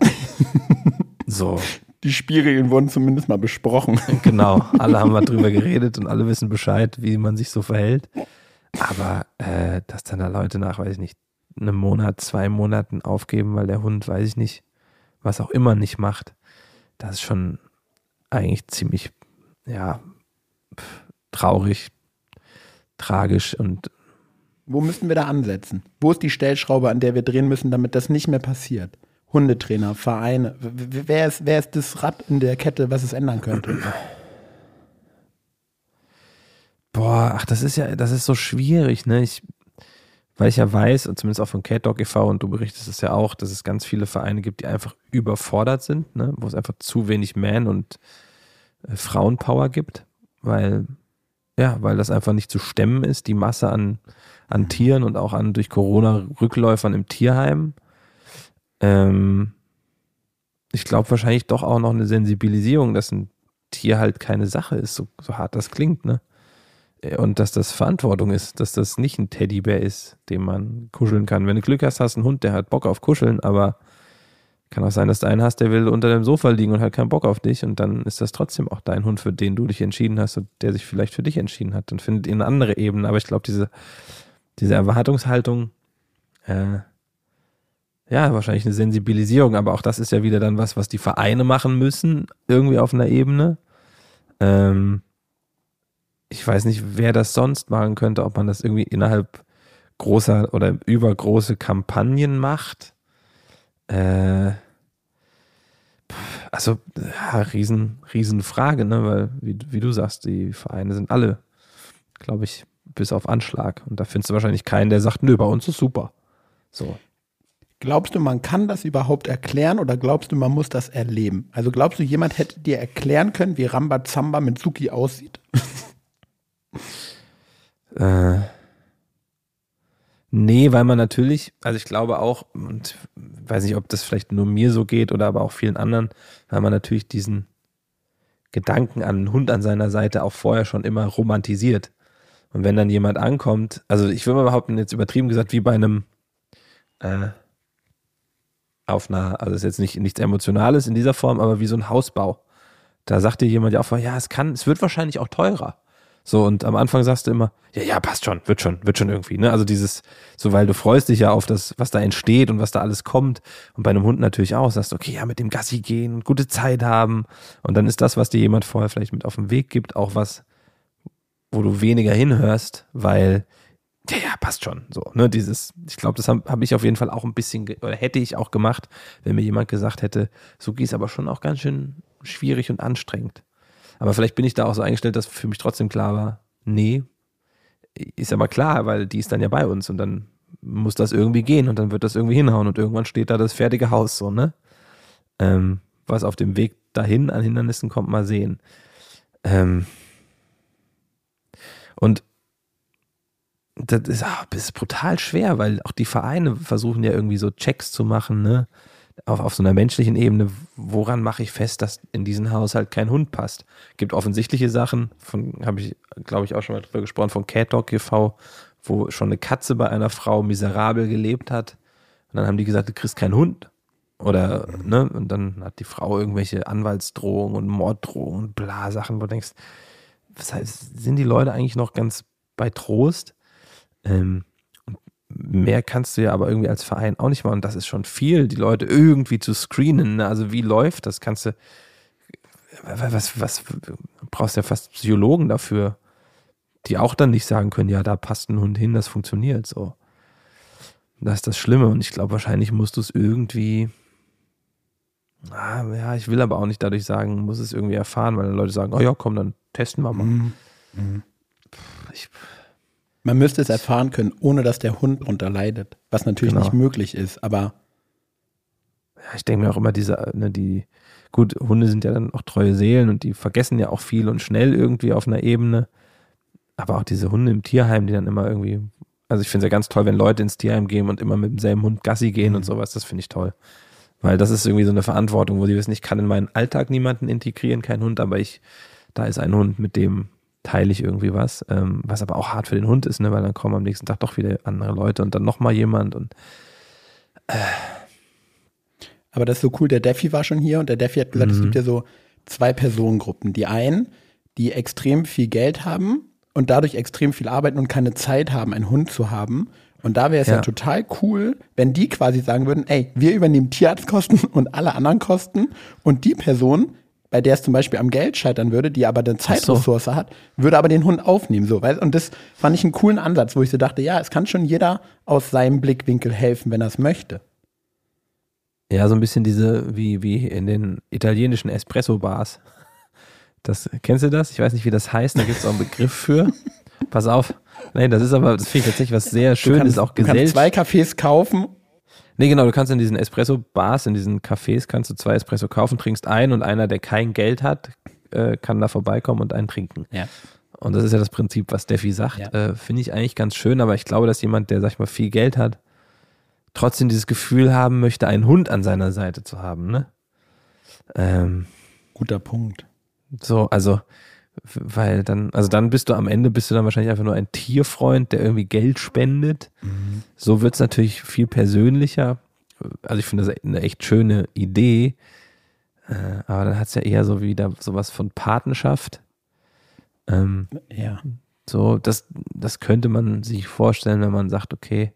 so. Die Spielregeln wurden zumindest mal besprochen. Genau, alle haben mal drüber geredet und alle wissen Bescheid, wie man sich so verhält. Aber äh, dass dann da Leute nach, weiß ich nicht, einem Monat, zwei Monaten aufgeben, weil der Hund, weiß ich nicht, was auch immer nicht macht, das ist schon eigentlich ziemlich, ja, traurig, tragisch. Und wo müssen wir da ansetzen? Wo ist die Stellschraube, an der wir drehen müssen, damit das nicht mehr passiert? Hundetrainer, Vereine, wer ist, wer ist das Rad in der Kette, was es ändern könnte? Boah, ach, das ist ja, das ist so schwierig, ne? Ich, weil ich ja weiß, und zumindest auch von Cat Dog e V, und du berichtest es ja auch, dass es ganz viele Vereine gibt, die einfach überfordert sind, ne? Wo es einfach zu wenig Man- und äh, Frauenpower gibt, weil, ja, weil das einfach nicht zu stemmen ist, die Masse an, an Tieren und auch an durch Corona Rückläufern im Tierheim. Ähm, ich glaube wahrscheinlich doch auch noch eine Sensibilisierung, dass ein Tier halt keine Sache ist, so, so hart das klingt, ne? Und dass das Verantwortung ist, dass das nicht ein Teddybär ist, den man kuscheln kann. Wenn du Glück hast, hast du einen Hund, der hat Bock auf Kuscheln, aber kann auch sein, dass du einen hast, der will unter dem Sofa liegen und hat keinen Bock auf dich und dann ist das trotzdem auch dein Hund, für den du dich entschieden hast und der sich vielleicht für dich entschieden hat. Dann findet ihr eine andere Ebene, aber ich glaube, diese, diese Erwartungshaltung, äh, ja, wahrscheinlich eine Sensibilisierung, aber auch das ist ja wieder dann was, was die Vereine machen müssen, irgendwie auf einer Ebene. Ähm, ich weiß nicht, wer das sonst machen könnte, ob man das irgendwie innerhalb großer oder übergroße Kampagnen macht. Äh, also, ja, riesen, riesen Frage, ne, weil, wie, wie du sagst, die Vereine sind alle, glaube ich, bis auf Anschlag. Und da findest du wahrscheinlich keinen, der sagt, nö, bei uns ist super. So. Glaubst du, man kann das überhaupt erklären oder glaubst du, man muss das erleben? Also glaubst du, jemand hätte dir erklären können, wie Rambazamba mit Suki aussieht? Äh, nee, weil man natürlich, also ich glaube auch, und weiß nicht, ob das vielleicht nur mir so geht oder aber auch vielen anderen, weil man natürlich diesen Gedanken an einen Hund an seiner Seite auch vorher schon immer romantisiert. Und wenn dann jemand ankommt, also ich würde mal behaupten, jetzt übertrieben gesagt, wie bei einem äh, auf einer, also ist jetzt nicht nichts Emotionales in dieser Form, aber wie so ein Hausbau. da sagt dir jemand ja auch, ja, es kann, es wird wahrscheinlich auch teurer. So, und am Anfang sagst du immer, ja, ja, passt schon, wird schon, wird schon irgendwie, ne? Also dieses, so, weil du freust dich ja auf das, was da entsteht und was da alles kommt. Und bei einem Hund natürlich auch, sagst du, okay, ja, mit dem Gassi gehen und gute Zeit haben. Und dann ist das, was dir jemand vorher vielleicht mit auf den Weg gibt, auch was, wo du weniger hinhörst, weil, ja, ja, passt schon, so, ne? Dieses, ich glaube, das habe hab ich auf jeden Fall auch ein bisschen, ge- oder hätte ich auch gemacht, wenn mir jemand gesagt hätte, Suki ist aber schon auch ganz schön schwierig und anstrengend. Aber vielleicht bin ich da auch so eingestellt, dass für mich trotzdem klar war, nee, ist aber klar, weil die ist dann ja bei uns und dann muss das irgendwie gehen und dann wird das irgendwie hinhauen und irgendwann steht da das fertige Haus so, ne? Ähm, was auf dem Weg dahin an Hindernissen kommt, mal sehen. Ähm, und das ist, ah, das ist brutal schwer, weil auch die Vereine versuchen ja irgendwie so Checks zu machen, ne? Auf, auf so einer menschlichen Ebene, woran mache ich fest, dass in diesen Haushalt kein Hund passt? Gibt offensichtliche Sachen, von habe ich, glaube ich, auch schon mal drüber gesprochen, von Cat Dog e V, wo schon eine Katze bei einer Frau miserabel gelebt hat. Und dann haben die gesagt, du kriegst keinen Hund. Oder, ne, und dann hat die Frau irgendwelche Anwaltsdrohungen und Morddrohungen und bla Sachen, wo du denkst, was heißt, sind die Leute eigentlich noch ganz bei Trost? Ähm, Mehr kannst du ja aber irgendwie als Verein auch nicht machen. Und das ist schon viel, die Leute irgendwie zu screenen. Ne? Also wie läuft das? Kannst du, was, was, du brauchst ja fast Psychologen dafür, die auch dann nicht sagen können, ja, da passt ein Hund hin, das funktioniert so. Das ist das Schlimme und ich glaube, wahrscheinlich musst du es irgendwie, ah, ja, ich will aber auch nicht dadurch sagen, muss es irgendwie erfahren, weil dann Leute sagen, oh ja, komm, dann testen wir mal. Mhm. Mhm. Ich, Man müsste es erfahren können, ohne dass der Hund drunter leidet, was natürlich genau. nicht möglich ist, aber ja, ich denke mir auch immer, diese, ne, die, gut, Hunde sind ja dann auch treue Seelen und die vergessen ja auch viel und schnell irgendwie auf einer Ebene, aber auch diese Hunde im Tierheim, die dann immer irgendwie, also ich finde es ja ganz toll, wenn Leute ins Tierheim gehen und immer mit demselben Hund Gassi gehen mhm. und sowas, das finde ich toll, weil das ist irgendwie so eine Verantwortung, wo die wissen, ich kann in meinen Alltag niemanden integrieren, kein Hund, aber ich, da ist ein Hund, mit dem teile ich irgendwie was, ähm, was aber auch hart für den Hund ist, ne, weil dann kommen am nächsten Tag doch wieder andere Leute und dann nochmal jemand und äh. Aber das ist so cool, der Defi war schon hier und der Defi hat gesagt, Mhm. es gibt ja so zwei Personengruppen. Die einen, die extrem viel Geld haben und dadurch extrem viel arbeiten und keine Zeit haben, einen Hund zu haben. Und da wäre es ja. ja total cool, wenn die quasi sagen würden, ey, wir übernehmen Tierarztkosten und alle anderen Kosten und die Person, bei der es zum Beispiel am Geld scheitern würde, die aber eine Zeitressource so. hat, würde aber den Hund aufnehmen. So, weißt? Und das fand ich einen coolen Ansatz, wo ich so dachte, ja, es kann schon jeder aus seinem Blickwinkel helfen, wenn er es möchte. Ja, so ein bisschen diese, wie, wie in den italienischen Espresso-Bars. Das, kennst du das? Ich weiß nicht, wie das heißt, da gibt es auch einen Begriff für. Pass auf. Nee, das ist aber, das finde ich tatsächlich was sehr Schönes, auch Gesellschaft. Du kannst zwei Cafés kaufen. Nee, genau, du kannst in diesen Espresso-Bars, in diesen Cafés, kannst du zwei Espresso kaufen, trinkst einen und einer, der kein Geld hat, äh, kann da vorbeikommen und einen trinken. Ja. Und das ist ja das Prinzip, was Steffi sagt. Ja. Äh, finde ich eigentlich ganz schön, aber ich glaube, dass jemand, der, sag ich mal, viel Geld hat, trotzdem dieses Gefühl haben möchte, einen Hund an seiner Seite zu haben, ne? Ähm, Guter Punkt. So, also, weil dann, also dann bist du am Ende, bist du dann wahrscheinlich einfach nur ein Tierfreund, der irgendwie Geld spendet. Mhm. So wird es natürlich viel persönlicher. Also ich finde das eine echt schöne Idee. Äh, aber dann hat es ja eher so wieder sowas von Patenschaft. Ähm, ja. So, das, das könnte man sich vorstellen, wenn man sagt, okay,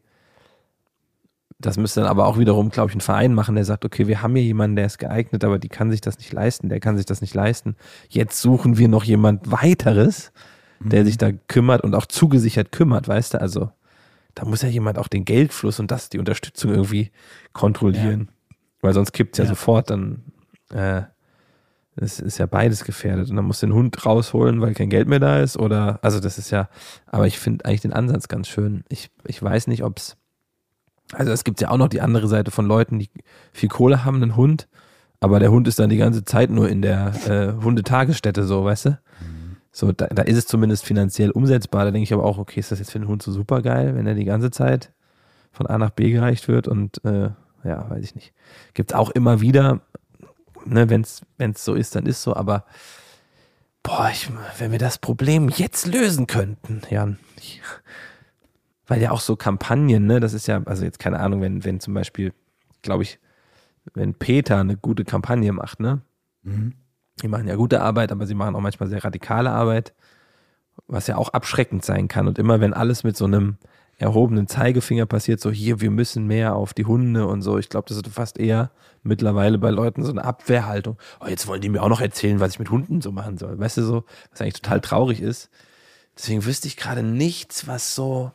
das müsste dann aber auch wiederum, glaube ich, ein Verein machen, der sagt, okay, wir haben hier jemanden, der ist geeignet, aber die kann sich das nicht leisten, der kann sich das nicht leisten. Jetzt suchen wir noch jemand weiteres, der mhm. sich da kümmert und auch zugesichert kümmert, weißt du, also da muss ja jemand auch den Geldfluss und das, die Unterstützung irgendwie kontrollieren, ja. weil sonst kippt es ja, ja sofort, dann äh, es ist ja beides gefährdet und dann muss den Hund rausholen, weil kein Geld mehr da ist oder, also das ist ja, aber ich finde eigentlich den Ansatz ganz schön. Ich, ich weiß nicht, ob es Also es gibt ja auch noch die andere Seite von Leuten, die viel Kohle haben, einen Hund, aber der Hund ist dann die ganze Zeit nur in der äh, Hundetagesstätte, so, weißt du? Mhm. So, da, da ist es zumindest finanziell umsetzbar. Da denke ich aber auch, okay, ist das jetzt für den Hund so super geil, wenn er die ganze Zeit von A nach B gereicht wird und äh, ja, weiß ich nicht. Gibt es auch immer wieder, ne, wenn es so ist, dann ist so, aber boah, ich, wenn wir das Problem jetzt lösen könnten, Jan, ich, weil ja auch so Kampagnen, ne, das ist ja, also jetzt keine Ahnung, wenn, wenn zum Beispiel, glaube ich, wenn Peter eine gute Kampagne macht, ne, mhm. Die machen ja gute Arbeit, aber sie machen auch manchmal sehr radikale Arbeit, was ja auch abschreckend sein kann. Und immer wenn alles mit so einem erhobenen Zeigefinger passiert, so hier, wir müssen mehr auf die Hunde und so. Ich glaube, das ist fast eher mittlerweile bei Leuten so eine Abwehrhaltung. Oh, jetzt wollen die mir auch noch erzählen, was ich mit Hunden so machen soll. Weißt du so, was eigentlich total traurig ist. Deswegen wüsste ich gerade nichts, was so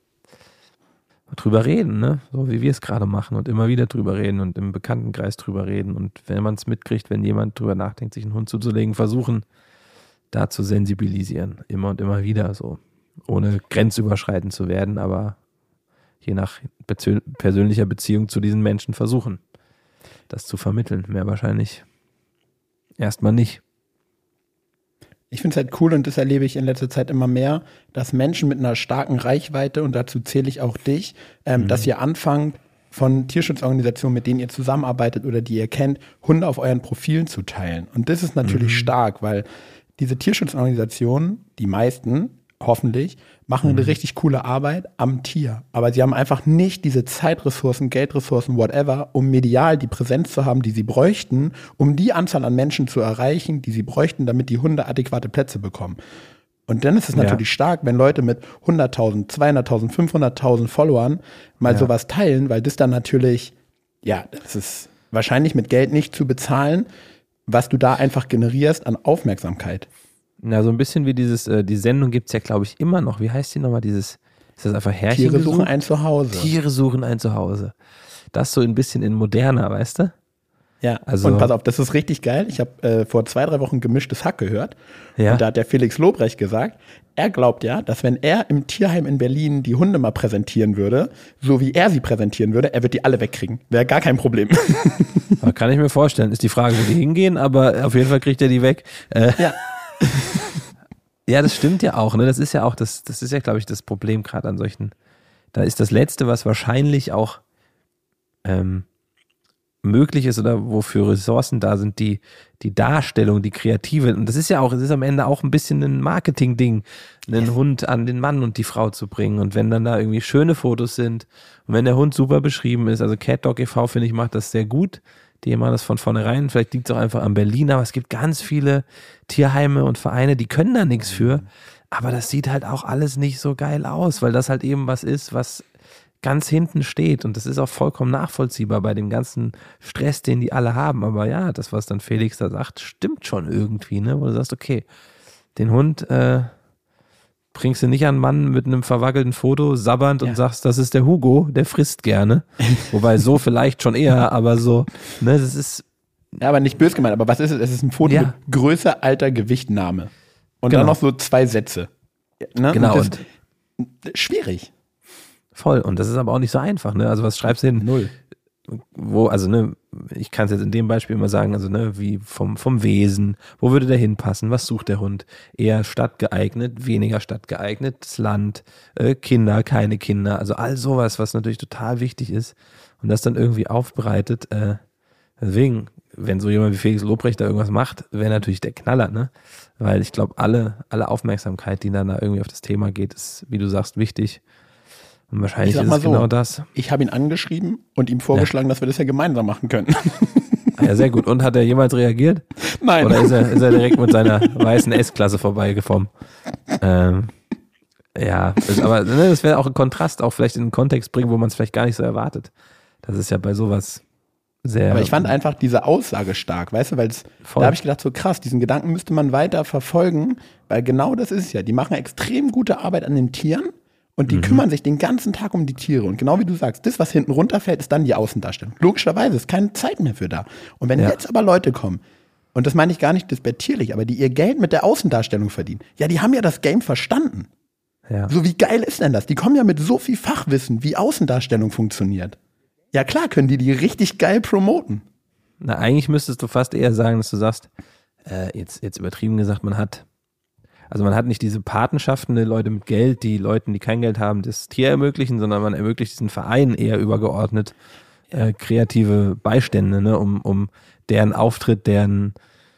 drüber reden, ne? So wie wir es gerade machen und immer wieder drüber reden und im Bekanntenkreis drüber reden. Und wenn man es mitkriegt, wenn jemand drüber nachdenkt, sich einen Hund zuzulegen, versuchen, da zu sensibilisieren. Immer und immer wieder so. Ohne grenzüberschreitend zu werden, aber je nach bezö- persönlicher Beziehung zu diesen Menschen versuchen, das zu vermitteln. Mehr wahrscheinlich erstmal nicht. Ich finde es halt cool und das erlebe ich in letzter Zeit immer mehr, dass Menschen mit einer starken Reichweite, und dazu zähle ich auch dich, ähm, mhm. dass ihr anfangt, von Tierschutzorganisationen, mit denen ihr zusammenarbeitet oder die ihr kennt, Hunde auf euren Profilen zu teilen. Und das ist natürlich mhm. stark, weil diese Tierschutzorganisationen, die meisten, hoffentlich, machen eine mhm. richtig coole Arbeit am Tier. Aber sie haben einfach nicht diese Zeitressourcen, Geldressourcen, whatever, um medial die Präsenz zu haben, die sie bräuchten, um die Anzahl an Menschen zu erreichen, die sie bräuchten, damit die Hunde adäquate Plätze bekommen. Und dann ist es natürlich ja. stark, wenn Leute mit hunderttausend, zweihunderttausend, fünfhunderttausend Followern mal ja. sowas teilen, weil das dann natürlich, ja, das ist wahrscheinlich mit Geld nicht zu bezahlen, was du da einfach generierst an Aufmerksamkeit. Na, so ein bisschen wie dieses, äh, die Sendung gibt es ja, glaube ich, immer noch. Wie heißt die nochmal? Dieses, ist das einfach Herrchen? Tiere suchen ein Zuhause. Tiere suchen ein Zuhause. Das so ein bisschen in moderner, weißt du? Ja, also, und pass auf, das ist richtig geil. Ich habe äh, vor zwei, drei Wochen Gemischtes Hack gehört. Ja. Und da hat der Felix Lobrecht gesagt, er glaubt ja, dass wenn er im Tierheim in Berlin die Hunde mal präsentieren würde, so wie er sie präsentieren würde, er wird die alle wegkriegen. Wäre gar kein Problem. Kann ich mir vorstellen. Ist die Frage, wo die hingehen, aber auf jeden Fall kriegt er die weg. Äh, ja. Ja, das stimmt ja auch, ne? Das ist ja auch, das, das ist ja, glaube ich, das Problem gerade an solchen. Da ist das Letzte, was wahrscheinlich auch ähm, möglich ist oder wofür Ressourcen da sind, die, die Darstellung, die Kreative. Und das ist ja auch, es ist am Ende auch ein bisschen ein Marketing-Ding, einen Hund an den Mann und die Frau zu bringen. Und wenn dann da irgendwie schöne Fotos sind und wenn der Hund super beschrieben ist, also Cat Dog e V, finde ich, macht das sehr gut. Die machen das von vornherein. Vielleicht liegt es auch einfach an Berlin, aber es gibt ganz viele Tierheime und Vereine, die können da nichts für. Aber das sieht halt auch alles nicht so geil aus, weil das halt eben was ist, was ganz hinten steht. Und das ist auch vollkommen nachvollziehbar bei dem ganzen Stress, den die alle haben. Aber ja, das, was dann Felix da sagt, stimmt schon irgendwie, ne? Wo du sagst, okay, den Hund äh, bringst du nicht an einen Mann mit einem verwackelten Foto, sabbernd ja. und sagst, das ist der Hugo, der frisst gerne. Wobei so vielleicht schon eher, aber so, ne, das ist. Ja, aber nicht böse gemeint, aber was ist es? Es ist ein Foto ja. mit Größe, Alter, Gewicht, Name. Und genau. dann noch so zwei Sätze. Ne? Genau. Und das, und schwierig. Voll. Und das ist aber auch nicht so einfach, ne? Also was schreibst du hin? Null. Wo, also ne, ich kann es jetzt in dem Beispiel immer sagen, also ne, wie vom, vom Wesen, wo würde der hinpassen, was sucht der Hund? Eher stadtgeeignet, weniger stadtgeeignet, das Land, äh, Kinder, keine Kinder, also all sowas, was natürlich total wichtig ist und das dann irgendwie aufbereitet, äh, deswegen, wenn so jemand wie Felix Lobrecht da irgendwas macht, wäre natürlich der Knaller, ne? Weil ich glaube, alle, alle Aufmerksamkeit, die dann da irgendwie auf das Thema geht, ist, wie du sagst, wichtig. Und wahrscheinlich ist es so, genau das. Ich habe ihn angeschrieben und ihm vorgeschlagen, ja. dass wir das ja gemeinsam machen können. Ja, sehr gut. Und hat er jemals reagiert? Nein. Oder ist er, ist er direkt mit seiner weißen S-Klasse vorbeigekommen? Ähm, ja, das, aber ne, das wäre auch ein Kontrast, auch vielleicht in einen Kontext bringen, wo man es vielleicht gar nicht so erwartet. Das ist ja bei sowas sehr. Aber ich fand einfach diese Aussage stark, weißt du, weil da habe ich gedacht, so krass, diesen Gedanken müsste man weiter verfolgen, weil genau das ist es ja. Die machen extrem gute Arbeit an den Tieren. Und die mhm. kümmern sich den ganzen Tag um die Tiere. Und genau wie du sagst, das, was hinten runterfällt, ist dann die Außendarstellung. Logischerweise ist keine Zeit mehr für da. Und wenn ja. jetzt aber Leute kommen, und das meine ich gar nicht despektierlich, aber die ihr Geld mit der Außendarstellung verdienen, ja, die haben ja das Game verstanden. Ja. So wie geil ist denn das? Die kommen ja mit so viel Fachwissen, wie Außendarstellung funktioniert. Ja klar, können die die richtig geil promoten. Na, eigentlich müsstest du fast eher sagen, dass du sagst, äh, jetzt, jetzt übertrieben gesagt, man hat Also man hat nicht diese Patenschaften, die Leute mit Geld, die Leuten, die kein Geld haben, das Tier ermöglichen, sondern man ermöglicht diesen Vereinen eher übergeordnet äh, kreative Beistände, ne, um, um deren Auftritt, deren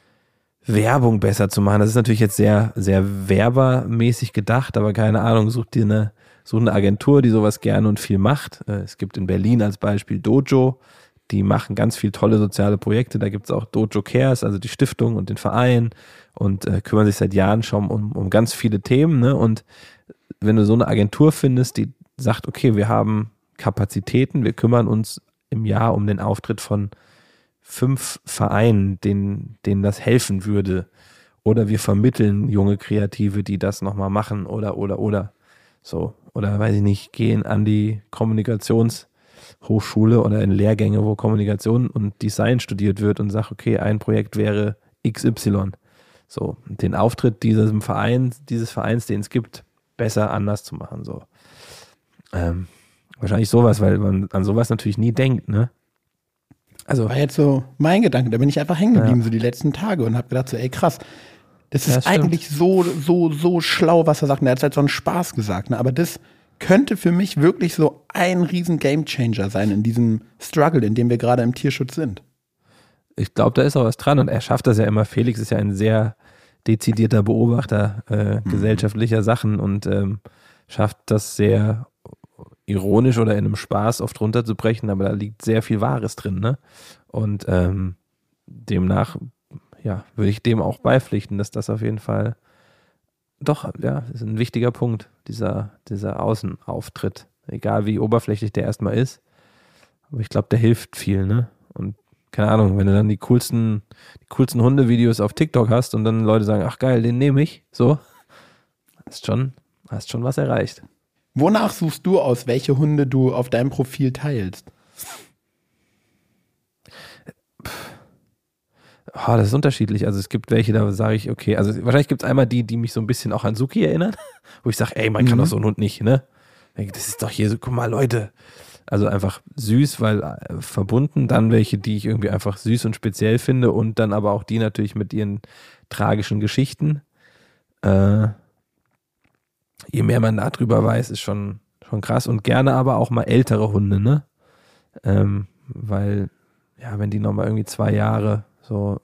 Werbung besser zu machen. Das ist natürlich jetzt sehr, sehr werbermäßig gedacht, aber keine Ahnung, such dir eine, such eine Agentur, die sowas gerne und viel macht. Äh, es gibt in Berlin als Beispiel Dojo, die machen ganz viel tolle soziale Projekte. Da gibt es auch Dojo Cares, also die Stiftung und den Verein und äh, kümmern sich seit Jahren schon um, um ganz viele Themen. Ne? Und wenn du so eine Agentur findest, die sagt, okay, wir haben Kapazitäten, wir kümmern uns im Jahr um den Auftritt von fünf Vereinen, denen, denen das helfen würde. Oder wir vermitteln junge Kreative, die das nochmal machen oder, oder, oder. So. Oder, weiß ich nicht, gehen an die Kommunikationshochschule oder in Lehrgänge, wo Kommunikation und Design studiert wird und sagt, okay, ein Projekt wäre X Y. So. Den Auftritt dieses Vereins, dieses Vereins, den es gibt, besser anders zu machen. So. Ähm, wahrscheinlich sowas, weil man an sowas natürlich nie denkt, ne? Also, war jetzt so mein Gedanke, da bin ich einfach hängen geblieben, Ja. so die letzten Tage und habe gedacht so, ey krass, das ist Ja, stimmt. eigentlich so, so, so schlau, was er sagt. Und er hat halt so einen Spaß gesagt, ne? Aber das könnte für mich wirklich so ein riesen Gamechanger sein in diesem Struggle, in dem wir gerade im Tierschutz sind. ich glaube, da ist auch was dran und er schafft das ja immer. Felix ist ja ein sehr dezidierter Beobachter äh, Mhm. gesellschaftlicher Sachen und ähm, schafft das sehr ironisch oder in einem Spaß oft runterzubrechen, aber da liegt sehr viel Wahres drin, ne? Und ähm, demnach, ja, würde ich dem auch beipflichten, dass das auf jeden Fall doch, ja, ist ein wichtiger Punkt, dieser, dieser Außenauftritt. Egal wie oberflächlich der erstmal ist. Aber ich glaube, der hilft viel, ne? Und keine Ahnung, wenn du dann die coolsten, die coolsten Hundevideos auf TikTok hast und dann Leute sagen, ach geil, den nehme ich, so, hast schon, hast schon was erreicht. Wonach suchst du aus, welche Hunde du auf deinem Profil teilst? Oh, das ist unterschiedlich. Also es gibt welche, da sage ich, okay, also wahrscheinlich gibt es einmal die, die mich so ein bisschen auch an Suki erinnern, wo ich sage, ey, man kann Mhm. doch so einen Hund nicht, ne? Das ist doch hier so, guck mal, Leute. Also einfach süß, weil äh, verbunden. Dann welche, die ich irgendwie einfach süß und speziell finde und dann aber auch die natürlich mit ihren tragischen Geschichten. Äh, je mehr man darüber weiß, ist schon, schon krass. Und gerne aber auch mal ältere Hunde, ne? Ähm, weil, ja, wenn die nochmal irgendwie zwei Jahre so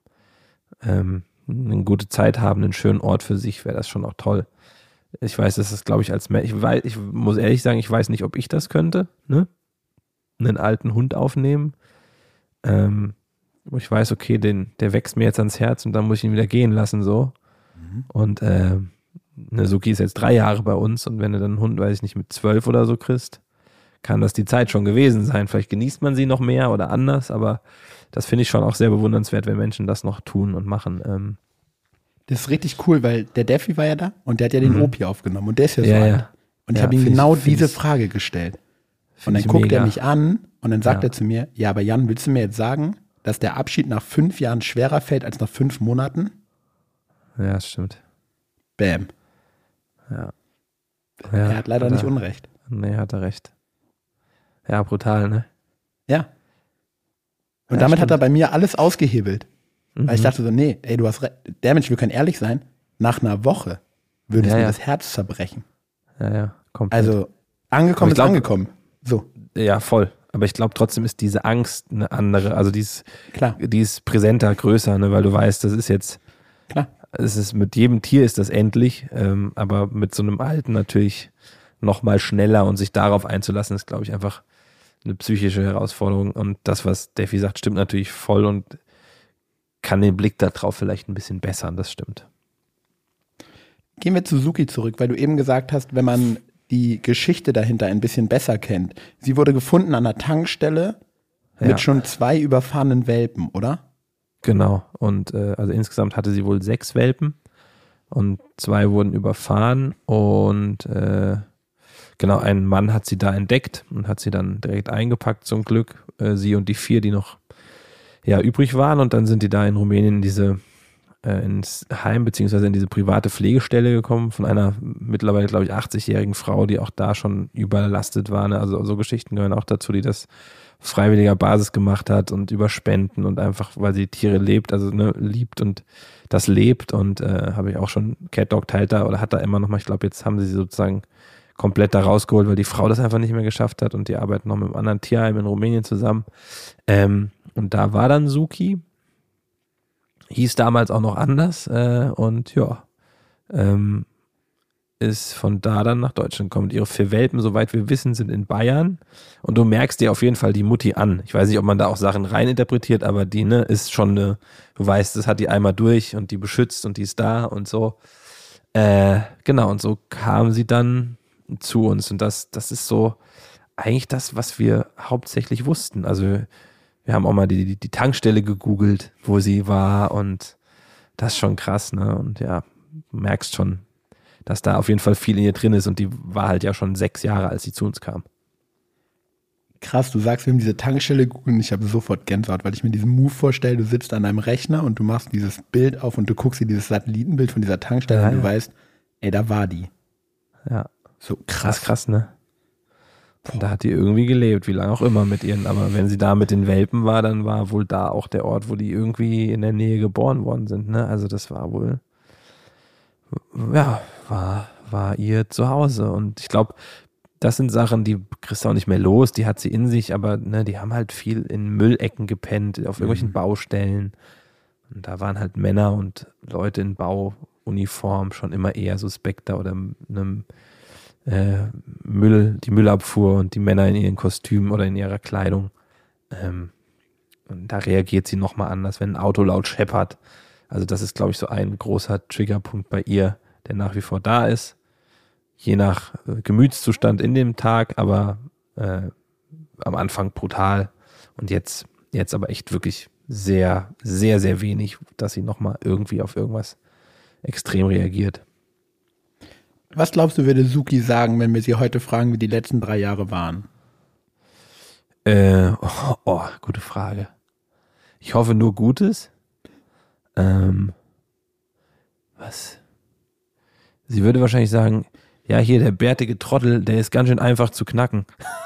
ähm, eine gute Zeit haben, einen schönen Ort für sich, wäre das schon auch toll. Ich weiß, das ist, glaube ich, als Mensch, ich, weiß, ich muss ehrlich sagen, ich weiß nicht, ob ich das könnte, ne? Einen alten Hund aufnehmen, ähm, wo ich weiß, okay, den, der wächst mir jetzt ans Herz und dann muss ich ihn wieder gehen lassen, so. Mhm. Und äh, eine Suki ist jetzt drei Jahre bei uns und wenn du dann einen Hund, weiß ich nicht, mit zwölf oder so kriegst, kann das die Zeit schon gewesen sein. Vielleicht genießt man sie noch mehr oder anders, aber das finde ich schon auch sehr bewundernswert, wenn Menschen das noch tun und machen. Ähm, Das ist richtig cool, weil der Defi war ja da und der hat ja den Mhm. Opi aufgenommen und der ist ja so Ja, alt. ja. Und ich Ja, habe ihm find ich- genau find diese ich- Frage gestellt. Und find dann ich guckt mega. er mich an und dann sagt Ja. er zu mir, ja, aber Jan, willst du mir jetzt sagen, dass der Abschied nach fünf Jahren schwerer fällt als nach fünf Monaten? Ja, das stimmt. Bam. Ja. Er hat leider nicht Unrecht. Nee, hat er recht. Ja, brutal, ne? Ja. Und Ja, damit hat stimmt. er bei mir alles ausgehebelt. Weil ich Mhm. dachte so, nee, ey, du hast recht. Der Mensch, wir können ehrlich sein, nach einer Woche würde es Ja, mir ja. das Herz zerbrechen. Ja, ja, komplett. Also, angekommen Aber ich ist glaub- angekommen. So, Ja, voll. Aber ich glaube, trotzdem ist diese Angst eine andere. Also die ist, klar, die ist präsenter, größer, ne? Weil du weißt, das ist jetzt, klar. es ist mit jedem Tier ist das endlich, ähm, aber mit so einem Alten natürlich noch mal schneller und sich darauf einzulassen, ist, glaube ich, einfach eine psychische Herausforderung. Und das, was Defi sagt, stimmt natürlich voll und kann den Blick darauf vielleicht ein bisschen bessern, das stimmt. Gehen wir zu Suki zurück, weil du eben gesagt hast, wenn man die Geschichte dahinter ein bisschen besser kennt. Sie wurde gefunden an einer Tankstelle Ja. mit schon zwei überfahrenen Welpen, oder? Genau. Und äh, also insgesamt hatte sie wohl sechs Welpen und zwei wurden überfahren und äh, genau, ein Mann hat sie da entdeckt und hat sie dann direkt eingepackt zum Glück. Äh, sie und die vier, die noch ja, übrig waren und dann sind die da in Rumänien in diese äh, ins Heim beziehungsweise in diese private Pflegestelle gekommen von einer mittlerweile, glaube ich, achtzigjährigen Frau, die auch da schon überlastet war. Ne? Also so Geschichten gehören auch dazu, die das auf freiwilliger Basis gemacht hat und über Spenden und einfach, weil sie Tiere lebt, also ne, liebt und das lebt und äh, habe ich auch schon, Cat Dog teilt da oder hat da immer noch mal, ich glaube, jetzt haben sie sie sozusagen komplett da rausgeholt, weil die Frau das einfach nicht mehr geschafft hat und die arbeiten noch mit einem anderen Tierheim in Rumänien zusammen. Ähm, und da war dann Suki, hieß damals auch noch anders äh, und ja, ähm, ist von da dann nach Deutschland gekommen. Ihre vier Welpen, soweit wir wissen, sind in Bayern. Und du merkst dir auf jeden Fall die Mutti an. Ich weiß nicht, ob man da auch Sachen reininterpretiert, aber die ne, ist schon eine, du weißt, das hat die einmal durch und die beschützt und die ist da und so. Äh, genau, und so kam sie dann zu uns. Und das, das ist so eigentlich das, was wir hauptsächlich wussten. Also wir, wir haben auch mal die, die, die Tankstelle gegoogelt, wo sie war, und das ist schon krass, ne? Und ja, du merkst schon, dass da auf jeden Fall viel in ihr drin ist, und die war halt ja schon sechs Jahre, als sie zu uns kam. Krass, du sagst, wir haben diese Tankstelle gegoogelt und ich habe sofort Gänsehaut, weil ich mir diesen Move vorstelle, du sitzt an deinem Rechner und du machst dieses Bild auf und du guckst dir dieses Satellitenbild von dieser Tankstelle Ja, und du ja. weißt, ey, da war die. Ja. So Krass, krass. krass, ne? Und da hat die irgendwie gelebt, wie lange auch immer mit ihren, aber wenn sie da mit den Welpen war, dann war wohl da auch der Ort, wo die irgendwie in der Nähe geboren worden sind, ne? Also das war wohl, ja, war, war ihr Zuhause, und ich glaube, das sind Sachen, die kriegst du auch nicht mehr los, die hat sie in sich, aber ne, die haben halt viel in Müllecken gepennt, auf irgendwelchen Mhm. Baustellen, und da waren halt Männer und Leute in Bauuniform schon immer eher suspekter, oder einem äh, Müll, die Müllabfuhr und die Männer in ihren Kostümen oder in ihrer Kleidung. Ähm, und da reagiert sie nochmal anders, wenn ein Auto laut scheppert. Also das ist, glaube ich, so ein großer Triggerpunkt bei ihr, der nach wie vor da ist. Je nach äh, Gemütszustand in dem Tag, aber äh, am Anfang brutal. Und jetzt, jetzt aber echt wirklich sehr, sehr, sehr wenig, dass sie nochmal irgendwie auf irgendwas extrem reagiert. Was glaubst du, würde Suki sagen, wenn wir sie heute fragen, wie die letzten drei Jahre waren? Äh, oh, oh, gute Frage. Ich hoffe nur Gutes. Ähm, was? Sie würde wahrscheinlich sagen, ja, hier der bärtige Trottel, der ist ganz schön einfach zu knacken.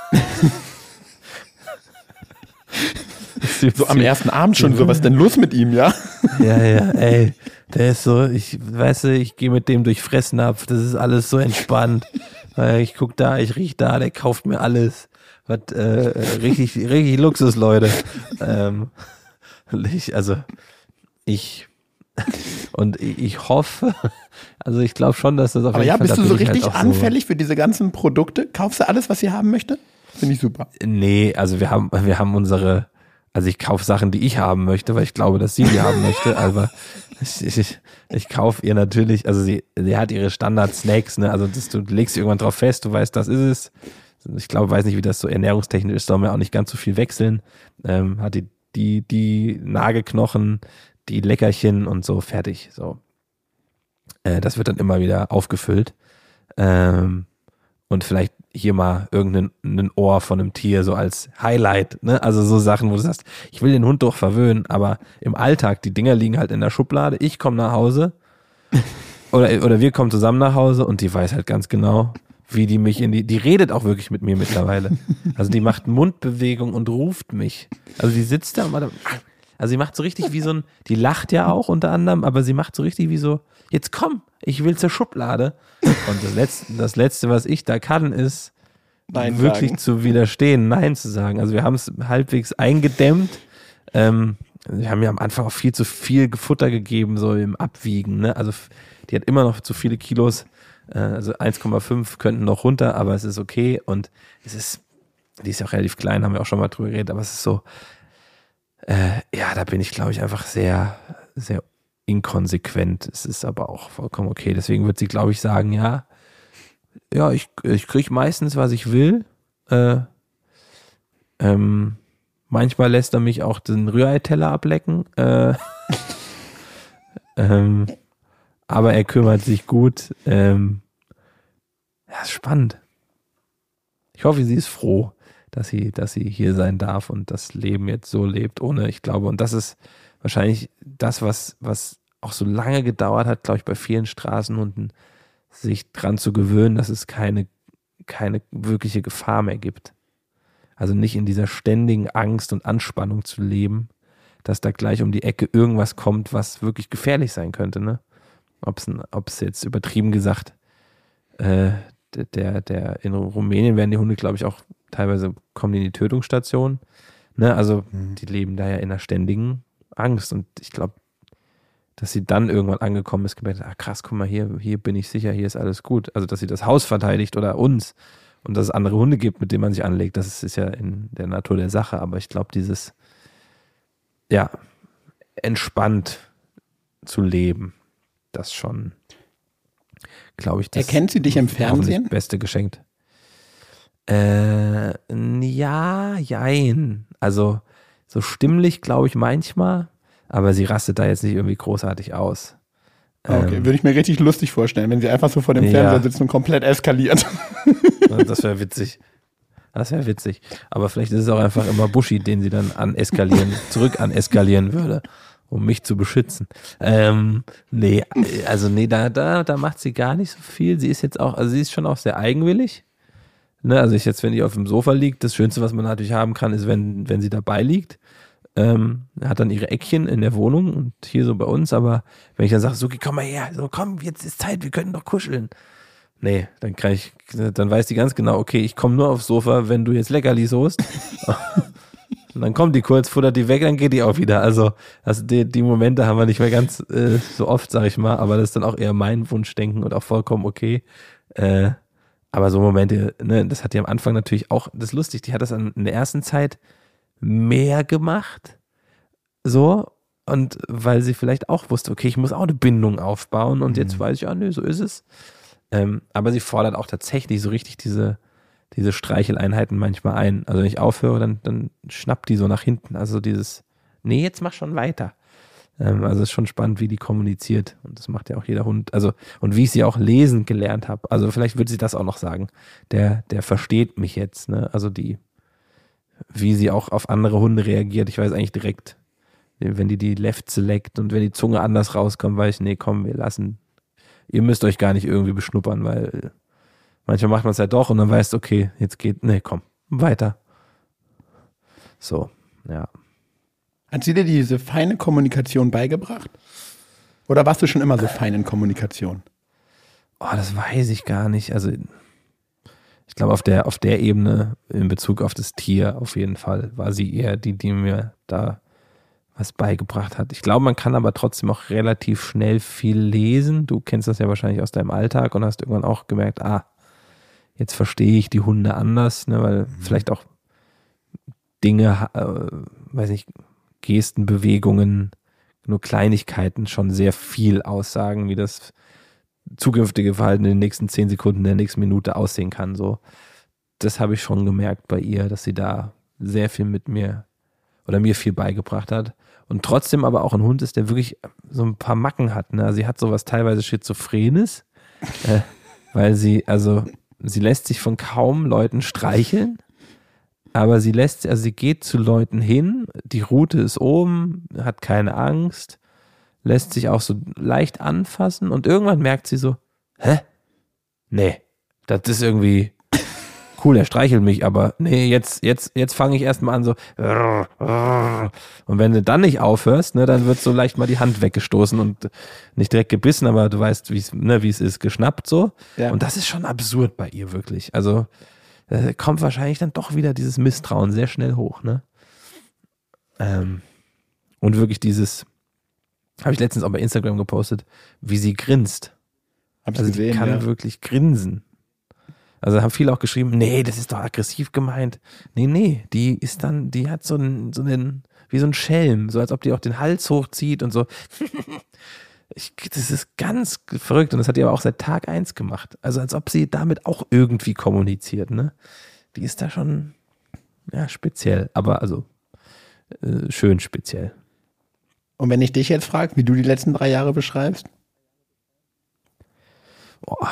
So am ersten Abend schon so, was ist denn los mit ihm, ja? Ja, ja, ey, der ist so, ich, weißt du, ich gehe mit dem durch Fressnapf, das ist alles so entspannt. Weil ich guck da, ich riech da, der kauft mir alles. Was, äh, richtig, richtig Luxus, Leute. Ähm, ich, also, ich, und ich, ich hoffe, also ich glaube schon, dass das auf Aber jeden ja, Fall, bist da du so bin ich halt richtig auch so- anfällig für diese ganzen Produkte? Kaufst du alles, was sie haben möchte? Finde ich super. Nee, also wir haben, wir haben unsere, also ich kaufe Sachen, die ich haben möchte, weil ich glaube, dass sie die haben möchte, aber ich, ich, ich kaufe ihr natürlich, also sie, sie hat ihre Standard-Snacks, ne, also das, du legst sie irgendwann drauf fest, du weißt, das ist es. Ich glaube, weiß nicht, wie das so ernährungstechnisch ist, soll man auch nicht ganz so viel wechseln. Ähm, hat die, die, die Nagelknochen, die Leckerchen und so fertig, so. Äh, das wird dann immer wieder aufgefüllt. Ähm, und vielleicht hier mal irgendein ein Ohr von einem Tier so als Highlight, ne? Also so Sachen, wo du sagst, ich will den Hund doch verwöhnen, aber im Alltag, die Dinger liegen halt in der Schublade, ich komme nach Hause oder, oder wir kommen zusammen nach Hause und die weiß halt ganz genau, wie die mich in die, die redet auch wirklich mit mir mittlerweile. Also die macht Mundbewegung und ruft mich. Also die sitzt da und macht, also sie macht so richtig wie so ein, die lacht ja auch unter anderem, aber sie macht so richtig wie so, jetzt komm, ich will zur Schublade. Und das Letzte, das Letzte, was ich da kann, ist Nein wirklich sagen. zu widerstehen, Nein zu sagen. Also wir haben es halbwegs eingedämmt. Ähm, wir haben ja am Anfang auch viel zu viel Futter gegeben, so im Abwiegen. Ne? Also f- die hat immer noch zu viele Kilos. Äh, also eins Komma fünf könnten noch runter, aber es ist okay. Und es ist, die ist ja auch relativ klein, haben wir auch schon mal drüber geredet, aber es ist so, äh, ja, da bin ich, glaube ich, einfach sehr, sehr inkonsequent. Es ist aber auch vollkommen okay. Deswegen wird sie, glaube ich, sagen, ja, ja, ich, ich kriege meistens, was ich will. Äh, ähm, manchmal lässt er mich auch den Rührei-Teller ablecken. Äh, ähm, aber er kümmert sich gut. Ähm, ja, ist spannend. Ich hoffe, sie ist froh, dass sie, dass sie hier sein darf und das Leben jetzt so lebt, ohne, ich glaube, und das ist wahrscheinlich das, was, was auch so lange gedauert hat, glaube ich, bei vielen Straßenhunden, sich dran zu gewöhnen, dass es keine, keine wirkliche Gefahr mehr gibt. Also nicht in dieser ständigen Angst und Anspannung zu leben, dass da gleich um die Ecke irgendwas kommt, was wirklich gefährlich sein könnte, ne? Ob es jetzt übertrieben gesagt, äh, der, der in Rumänien werden die Hunde, glaube ich, auch teilweise kommen die in die Tötungsstation. Ne? Also Mhm. die leben da ja in einer ständigen Angst. Und ich glaube, dass sie dann irgendwann angekommen ist, gemerkt hat, ah krass, guck mal, hier, hier bin ich sicher, hier ist alles gut. Also, dass sie das Haus verteidigt oder uns und dass es andere Hunde gibt, mit denen man sich anlegt, das ist, ist ja in der Natur der Sache. Aber ich glaube, dieses, ja, entspannt zu leben, das schon, glaube ich, das Erkennt sie dich im Fernsehen? Beste geschenkt. Äh, ja, jein. Also, so stimmlich, glaube ich, manchmal, aber sie rastet da jetzt nicht irgendwie großartig aus. Okay, Ähm, würde ich mir richtig lustig vorstellen, wenn sie einfach so vor dem ja. Fernseher sitzt und komplett eskaliert. Das wäre witzig. Das wäre witzig. Aber vielleicht ist es auch einfach immer Buschi, den sie dann aneskalieren, zurück aneskalieren würde, um mich zu beschützen. Ähm, nee, also nee, da, da, da macht sie gar nicht so viel. Sie ist jetzt auch, also sie ist schon auch sehr eigenwillig. Ne, also ich jetzt, wenn die auf dem Sofa liegt, das Schönste, was man natürlich haben kann, ist, wenn, wenn sie dabei liegt. Ähm, hat dann ihre Eckchen in der Wohnung und hier so bei uns, aber wenn ich dann sage, Suki, komm mal her, so komm, jetzt ist Zeit, wir können doch kuscheln. Nee, dann kann ich, dann weiß die ganz genau, okay, ich komme nur aufs Sofa, wenn du jetzt Leckerlis holst. Und dann kommt die kurz, futtert die weg, dann geht die auch wieder. Also, also die, die Momente haben wir nicht mehr ganz äh, so oft, sag ich mal, aber das ist dann auch eher mein Wunschdenken und auch vollkommen okay. Äh, aber so Momente, ne, das hat die am Anfang natürlich auch, das ist lustig, die hat das an, in der ersten Zeit mehr gemacht, so, und weil sie vielleicht auch wusste, okay, ich muss auch eine Bindung aufbauen und mhm. jetzt weiß ich, ah nö, so ist es. Ähm, aber sie fordert auch tatsächlich so richtig diese, diese Streicheleinheiten manchmal ein. Also wenn ich aufhöre, dann, dann schnappt die so nach hinten. Also dieses, nee, jetzt mach schon weiter. Ähm, also es ist schon spannend, wie die kommuniziert. Und das macht ja auch jeder Hund. Also, und wie ich sie auch lesen gelernt habe. Also vielleicht würde sie das auch noch sagen. Der, der versteht mich jetzt, ne? Also die, wie sie auch auf andere Hunde reagiert. Ich weiß eigentlich direkt, wenn die die Left Select und wenn die Zunge anders rauskommt, weiß ich, nee, komm, wir lassen, ihr müsst euch gar nicht irgendwie beschnuppern, weil manchmal macht man es halt doch und dann weißt du, okay, jetzt geht, nee, komm, weiter. So, ja. Hat sie dir diese feine Kommunikation beigebracht? Oder warst du schon immer so fein in Kommunikation? Oh, das weiß ich gar nicht. Also ich glaube, auf der, auf der Ebene in Bezug auf das Tier auf jeden Fall war sie eher die, die mir da was beigebracht hat. Ich glaube, man kann aber trotzdem auch relativ schnell viel lesen. Du kennst das ja wahrscheinlich aus deinem Alltag und hast irgendwann auch gemerkt, ah, jetzt verstehe ich die Hunde anders, ne, weil mhm. vielleicht auch Dinge, äh, weiß nicht, Gesten, Bewegungen, nur Kleinigkeiten schon sehr viel aussagen, wie das zukünftige Verhalten in den nächsten zehn Sekunden der nächsten Minute aussehen kann. So, das habe ich schon gemerkt bei ihr, dass sie da sehr viel mit mir oder mir viel beigebracht hat. Und trotzdem aber auch ein Hund ist, der wirklich so ein paar Macken hat. Ne? Sie hat sowas teilweise Schizophrenes, äh, weil sie, also sie lässt sich von kaum Leuten streicheln, aber sie lässt, also sie geht zu Leuten hin, die Rute ist oben, hat keine Angst, lässt sich auch so leicht anfassen und irgendwann merkt sie so, hä? Nee, das ist irgendwie cool, er streichelt mich, aber nee, jetzt, jetzt, jetzt fange ich erstmal an so und wenn du dann nicht aufhörst, ne, dann wird so leicht mal die Hand weggestoßen und nicht direkt gebissen, aber du weißt, wie es, ne, wie es ist, geschnappt so. Ja. Und das ist schon absurd bei ihr wirklich. Also äh, kommt wahrscheinlich dann doch wieder dieses Misstrauen sehr schnell hoch, ne? Ähm, und wirklich dieses, habe ich letztens auch bei Instagram gepostet, wie sie grinst. Hab's also gesehen, die kann ja. wirklich grinsen. Also haben viele auch geschrieben, nee, das ist doch aggressiv gemeint. Nee, nee, die ist dann, die hat so einen, so einen, wie so ein Schelm, so als ob die auch den Hals hochzieht und so. Ich, das ist ganz verrückt und das hat die aber auch seit Tag eins gemacht. Also als ob sie damit auch irgendwie kommuniziert, ne? Die ist da schon, ja, speziell, aber also äh, schön speziell. Und wenn ich dich jetzt frage, wie du die letzten drei Jahre beschreibst? Boah.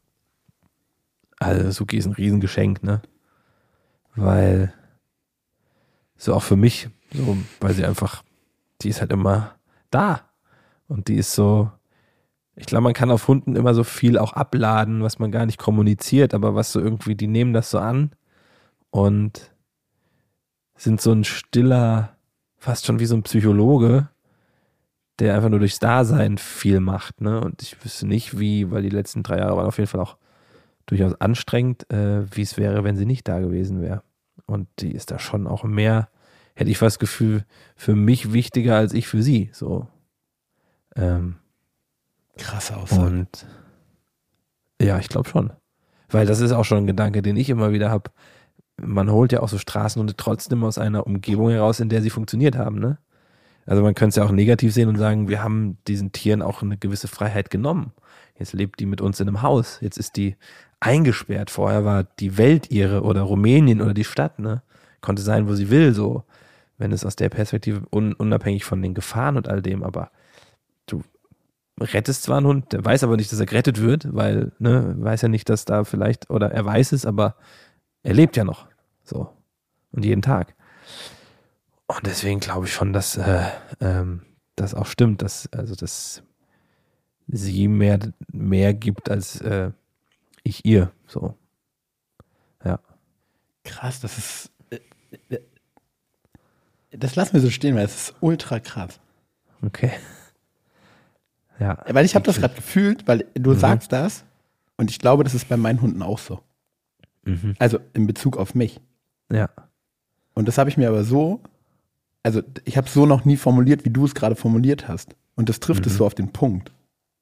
Also Suki ist ein Riesengeschenk, ne? Weil so auch für mich, so, weil sie einfach, die ist halt immer da. Und die ist so, ich glaube, man kann auf Hunden immer so viel auch abladen, was man gar nicht kommuniziert, aber was so irgendwie, die nehmen das so an und sind so ein stiller, fast schon wie so ein Psychologe, der einfach nur durchs Dasein viel macht, ne? Und ich wüsste nicht, wie, weil die letzten drei Jahre waren auf jeden Fall auch durchaus anstrengend, äh, wie es wäre, wenn sie nicht da gewesen wäre. Und die ist da schon auch mehr, hätte ich fast das Gefühl, für mich wichtiger als ich für sie. So. Ähm, Krasse Aussage. und ja, ich glaube schon. Weil das ist auch schon ein Gedanke, den ich immer wieder habe. Man holt ja auch so Straßenhunde trotzdem aus einer Umgebung heraus, in der sie funktioniert haben, ne? Also man könnte es ja auch negativ sehen und sagen, wir haben diesen Tieren auch eine gewisse Freiheit genommen. Jetzt lebt die mit uns in einem Haus. Jetzt ist die eingesperrt. Vorher war die Welt ihre oder Rumänien oder die Stadt, ne? Konnte sein, wo sie will, so. Wenn es aus der Perspektive un- unabhängig von den Gefahren und all dem, aber du rettest zwar einen Hund, der weiß aber nicht, dass er gerettet wird, weil, ne, weiß ja nicht, dass da vielleicht, oder er weiß es, aber er lebt ja noch. So. Und jeden Tag. Und deswegen glaube ich schon, dass äh, ähm, das auch stimmt, dass, also, dass sie mehr, mehr gibt als äh, ich ihr. So. Ja. Krass, das ist. äh, Das lassen wir so stehen, weil es ist ultra krass. Okay. Ja. Weil ich habe das gerade gefühlt, weil du Mhm. sagst das und ich glaube, das ist bei meinen Hunden auch so. Mhm. Also in Bezug auf mich. Ja. Und das habe ich mir aber so, also ich habe es so noch nie formuliert, wie du es gerade formuliert hast. Und das trifft es Mhm. so auf den Punkt.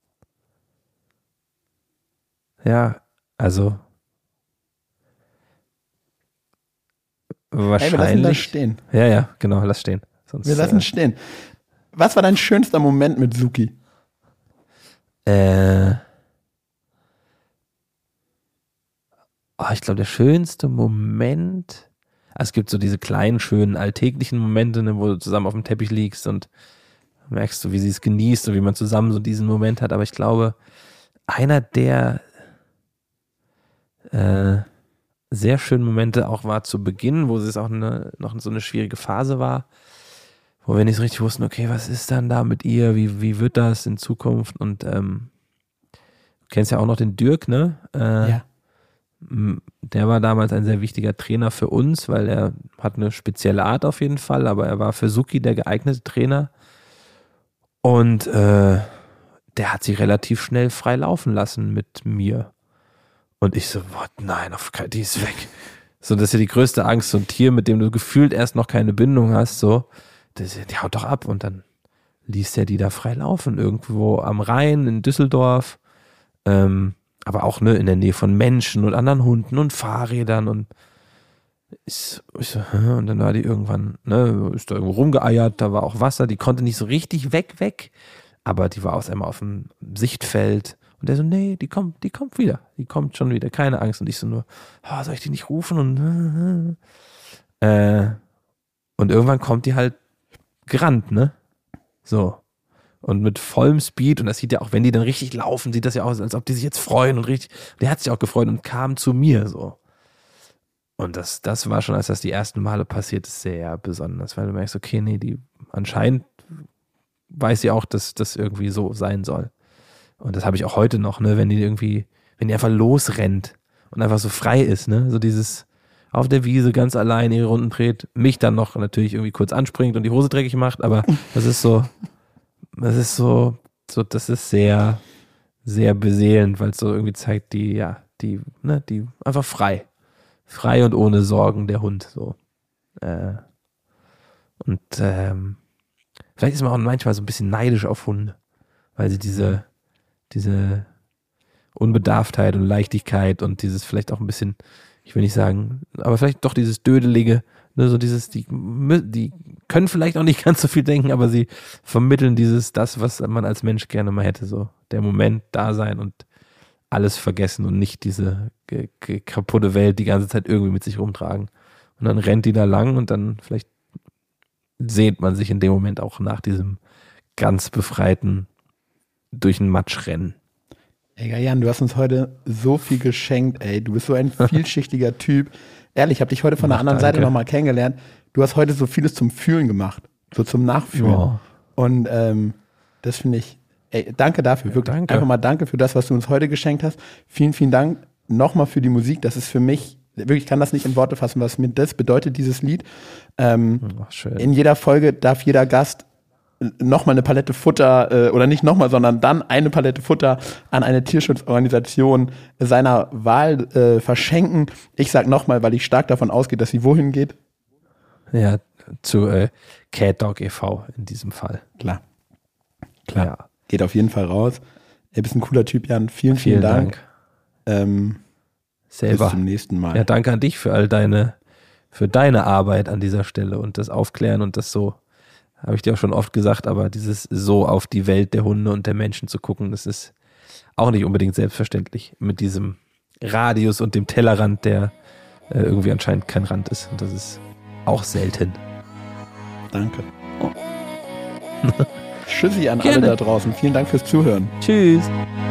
Ja, also Ey, wir lassen das wahrscheinlich. stehen. Ja, ja, genau, lass stehen. Sonst, Wir lassen äh, stehen. Was war dein schönster Moment mit Suki? Äh, oh, ich glaube, der schönste Moment, ah, es gibt so diese kleinen, schönen, alltäglichen Momente, ne, wo du zusammen auf dem Teppich liegst und merkst du, wie sie es genießt und wie man zusammen so diesen Moment hat. Aber ich glaube, einer der äh, sehr schönen Momente auch war zu Beginn, wo es auch eine, noch so eine schwierige Phase war, wo wir nicht so richtig wussten, okay, was ist dann da mit ihr, wie, wie wird das in Zukunft? Und ähm, du kennst ja auch noch den Dirk, ne? Äh, Ja. m- Der war damals ein sehr wichtiger Trainer für uns, weil er hat eine spezielle Art auf jeden Fall, aber er war für Suki der geeignete Trainer. Und äh, der hat sie relativ schnell frei laufen lassen mit mir. Und ich so, what? Nein, auf keinen, die ist weg. So, das ist ja die größte Angst, so ein Tier, mit dem du gefühlt erst noch keine Bindung hast, so, das, die haut doch ab. Und dann ließ er die da frei laufen, irgendwo am Rhein, in Düsseldorf. Ähm, aber auch ne, in der Nähe von Menschen und anderen Hunden und Fahrrädern. Und ich, ich so, hä? Und dann war die irgendwann, ne, ist da irgendwo rumgeeiert, da war auch Wasser, die konnte nicht so richtig weg, weg. Aber die war aus einmal auf dem Sichtfeld. Und der so, nee, die kommt, die kommt wieder. Die kommt schon wieder, keine Angst. Und ich so nur, oh, soll ich die nicht rufen? Und, äh, und irgendwann kommt die halt gerannt, ne? So. Und mit vollem Speed. Und das sieht ja auch, wenn die dann richtig laufen, sieht das ja aus, als ob die sich jetzt freuen und richtig, der hat sich auch gefreut und kam zu mir, so. Und das, das war schon, als das die ersten Male passiert ist, sehr besonders, weil du merkst, okay, nee, die anscheinend weiß sie auch, dass das irgendwie so sein soll. Und das habe ich auch heute noch, ne, wenn die irgendwie, wenn die einfach losrennt und einfach so frei ist, ne, so dieses auf der Wiese ganz allein ihre Runden dreht, mich dann noch natürlich irgendwie kurz anspringt und die Hose dreckig macht, aber das ist so, das ist so, so, das ist sehr, sehr beseelend, weil es so irgendwie zeigt, die, ja, die, ne, die einfach frei, frei und ohne Sorgen, der Hund, so. Äh, und ähm, vielleicht ist man auch manchmal so ein bisschen neidisch auf Hunde, weil sie diese diese Unbedarftheit und Leichtigkeit und dieses vielleicht auch ein bisschen, ich will nicht sagen, aber vielleicht doch dieses Dödelige, ne, so dieses, die, die können vielleicht auch nicht ganz so viel denken, aber sie vermitteln dieses, das, was man als Mensch gerne mal hätte, so der Moment da sein und alles vergessen und nicht diese ge- ge- kaputte Welt die ganze Zeit irgendwie mit sich rumtragen. Und dann rennt die da lang und dann vielleicht sehnt man sich in dem Moment auch nach diesem ganz befreiten durch den Matsch rennen. Ey, Jan, du hast uns heute so viel geschenkt, ey. Du bist so ein vielschichtiger Typ. Ehrlich, ich habe dich heute von der Ach, anderen danke. Seite nochmal kennengelernt. Du hast heute so vieles zum Fühlen gemacht. So zum Nachfühlen. Ja. Und ähm, das finde ich, ey, danke dafür. Wirklich. danke. Einfach mal danke für das, was du uns heute geschenkt hast. Vielen, vielen Dank nochmal für die Musik. Das ist für mich, wirklich, ich kann das nicht in Worte fassen, was mir das bedeutet, dieses Lied. Ähm, Ach, schön. in jeder Folge darf jeder Gast nochmal eine Palette Futter äh, oder nicht nochmal, sondern dann eine Palette Futter an eine Tierschutzorganisation seiner Wahl äh, verschenken. Ich sag nochmal, weil ich stark davon ausgehe, dass sie wohin geht. Ja, zu äh, Cat Dog e V in diesem Fall. Klar. Klar. Ja. geht auf jeden Fall raus. Du bist ein cooler Typ, Jan. Vielen, vielen, Vielen Dank. Dank. Ähm, Selber. Bis zum nächsten Mal. Ja, danke an dich für all deine, für deine Arbeit an dieser Stelle und das Aufklären und das so, habe ich dir auch schon oft gesagt, aber dieses so auf die Welt der Hunde und der Menschen zu gucken, das ist auch nicht unbedingt selbstverständlich mit diesem Radius und dem Tellerrand, der äh, irgendwie anscheinend kein Rand ist. Und das ist auch selten. Danke. Tschüssi an Gerne. alle da draußen. Vielen Dank fürs Zuhören. Tschüss.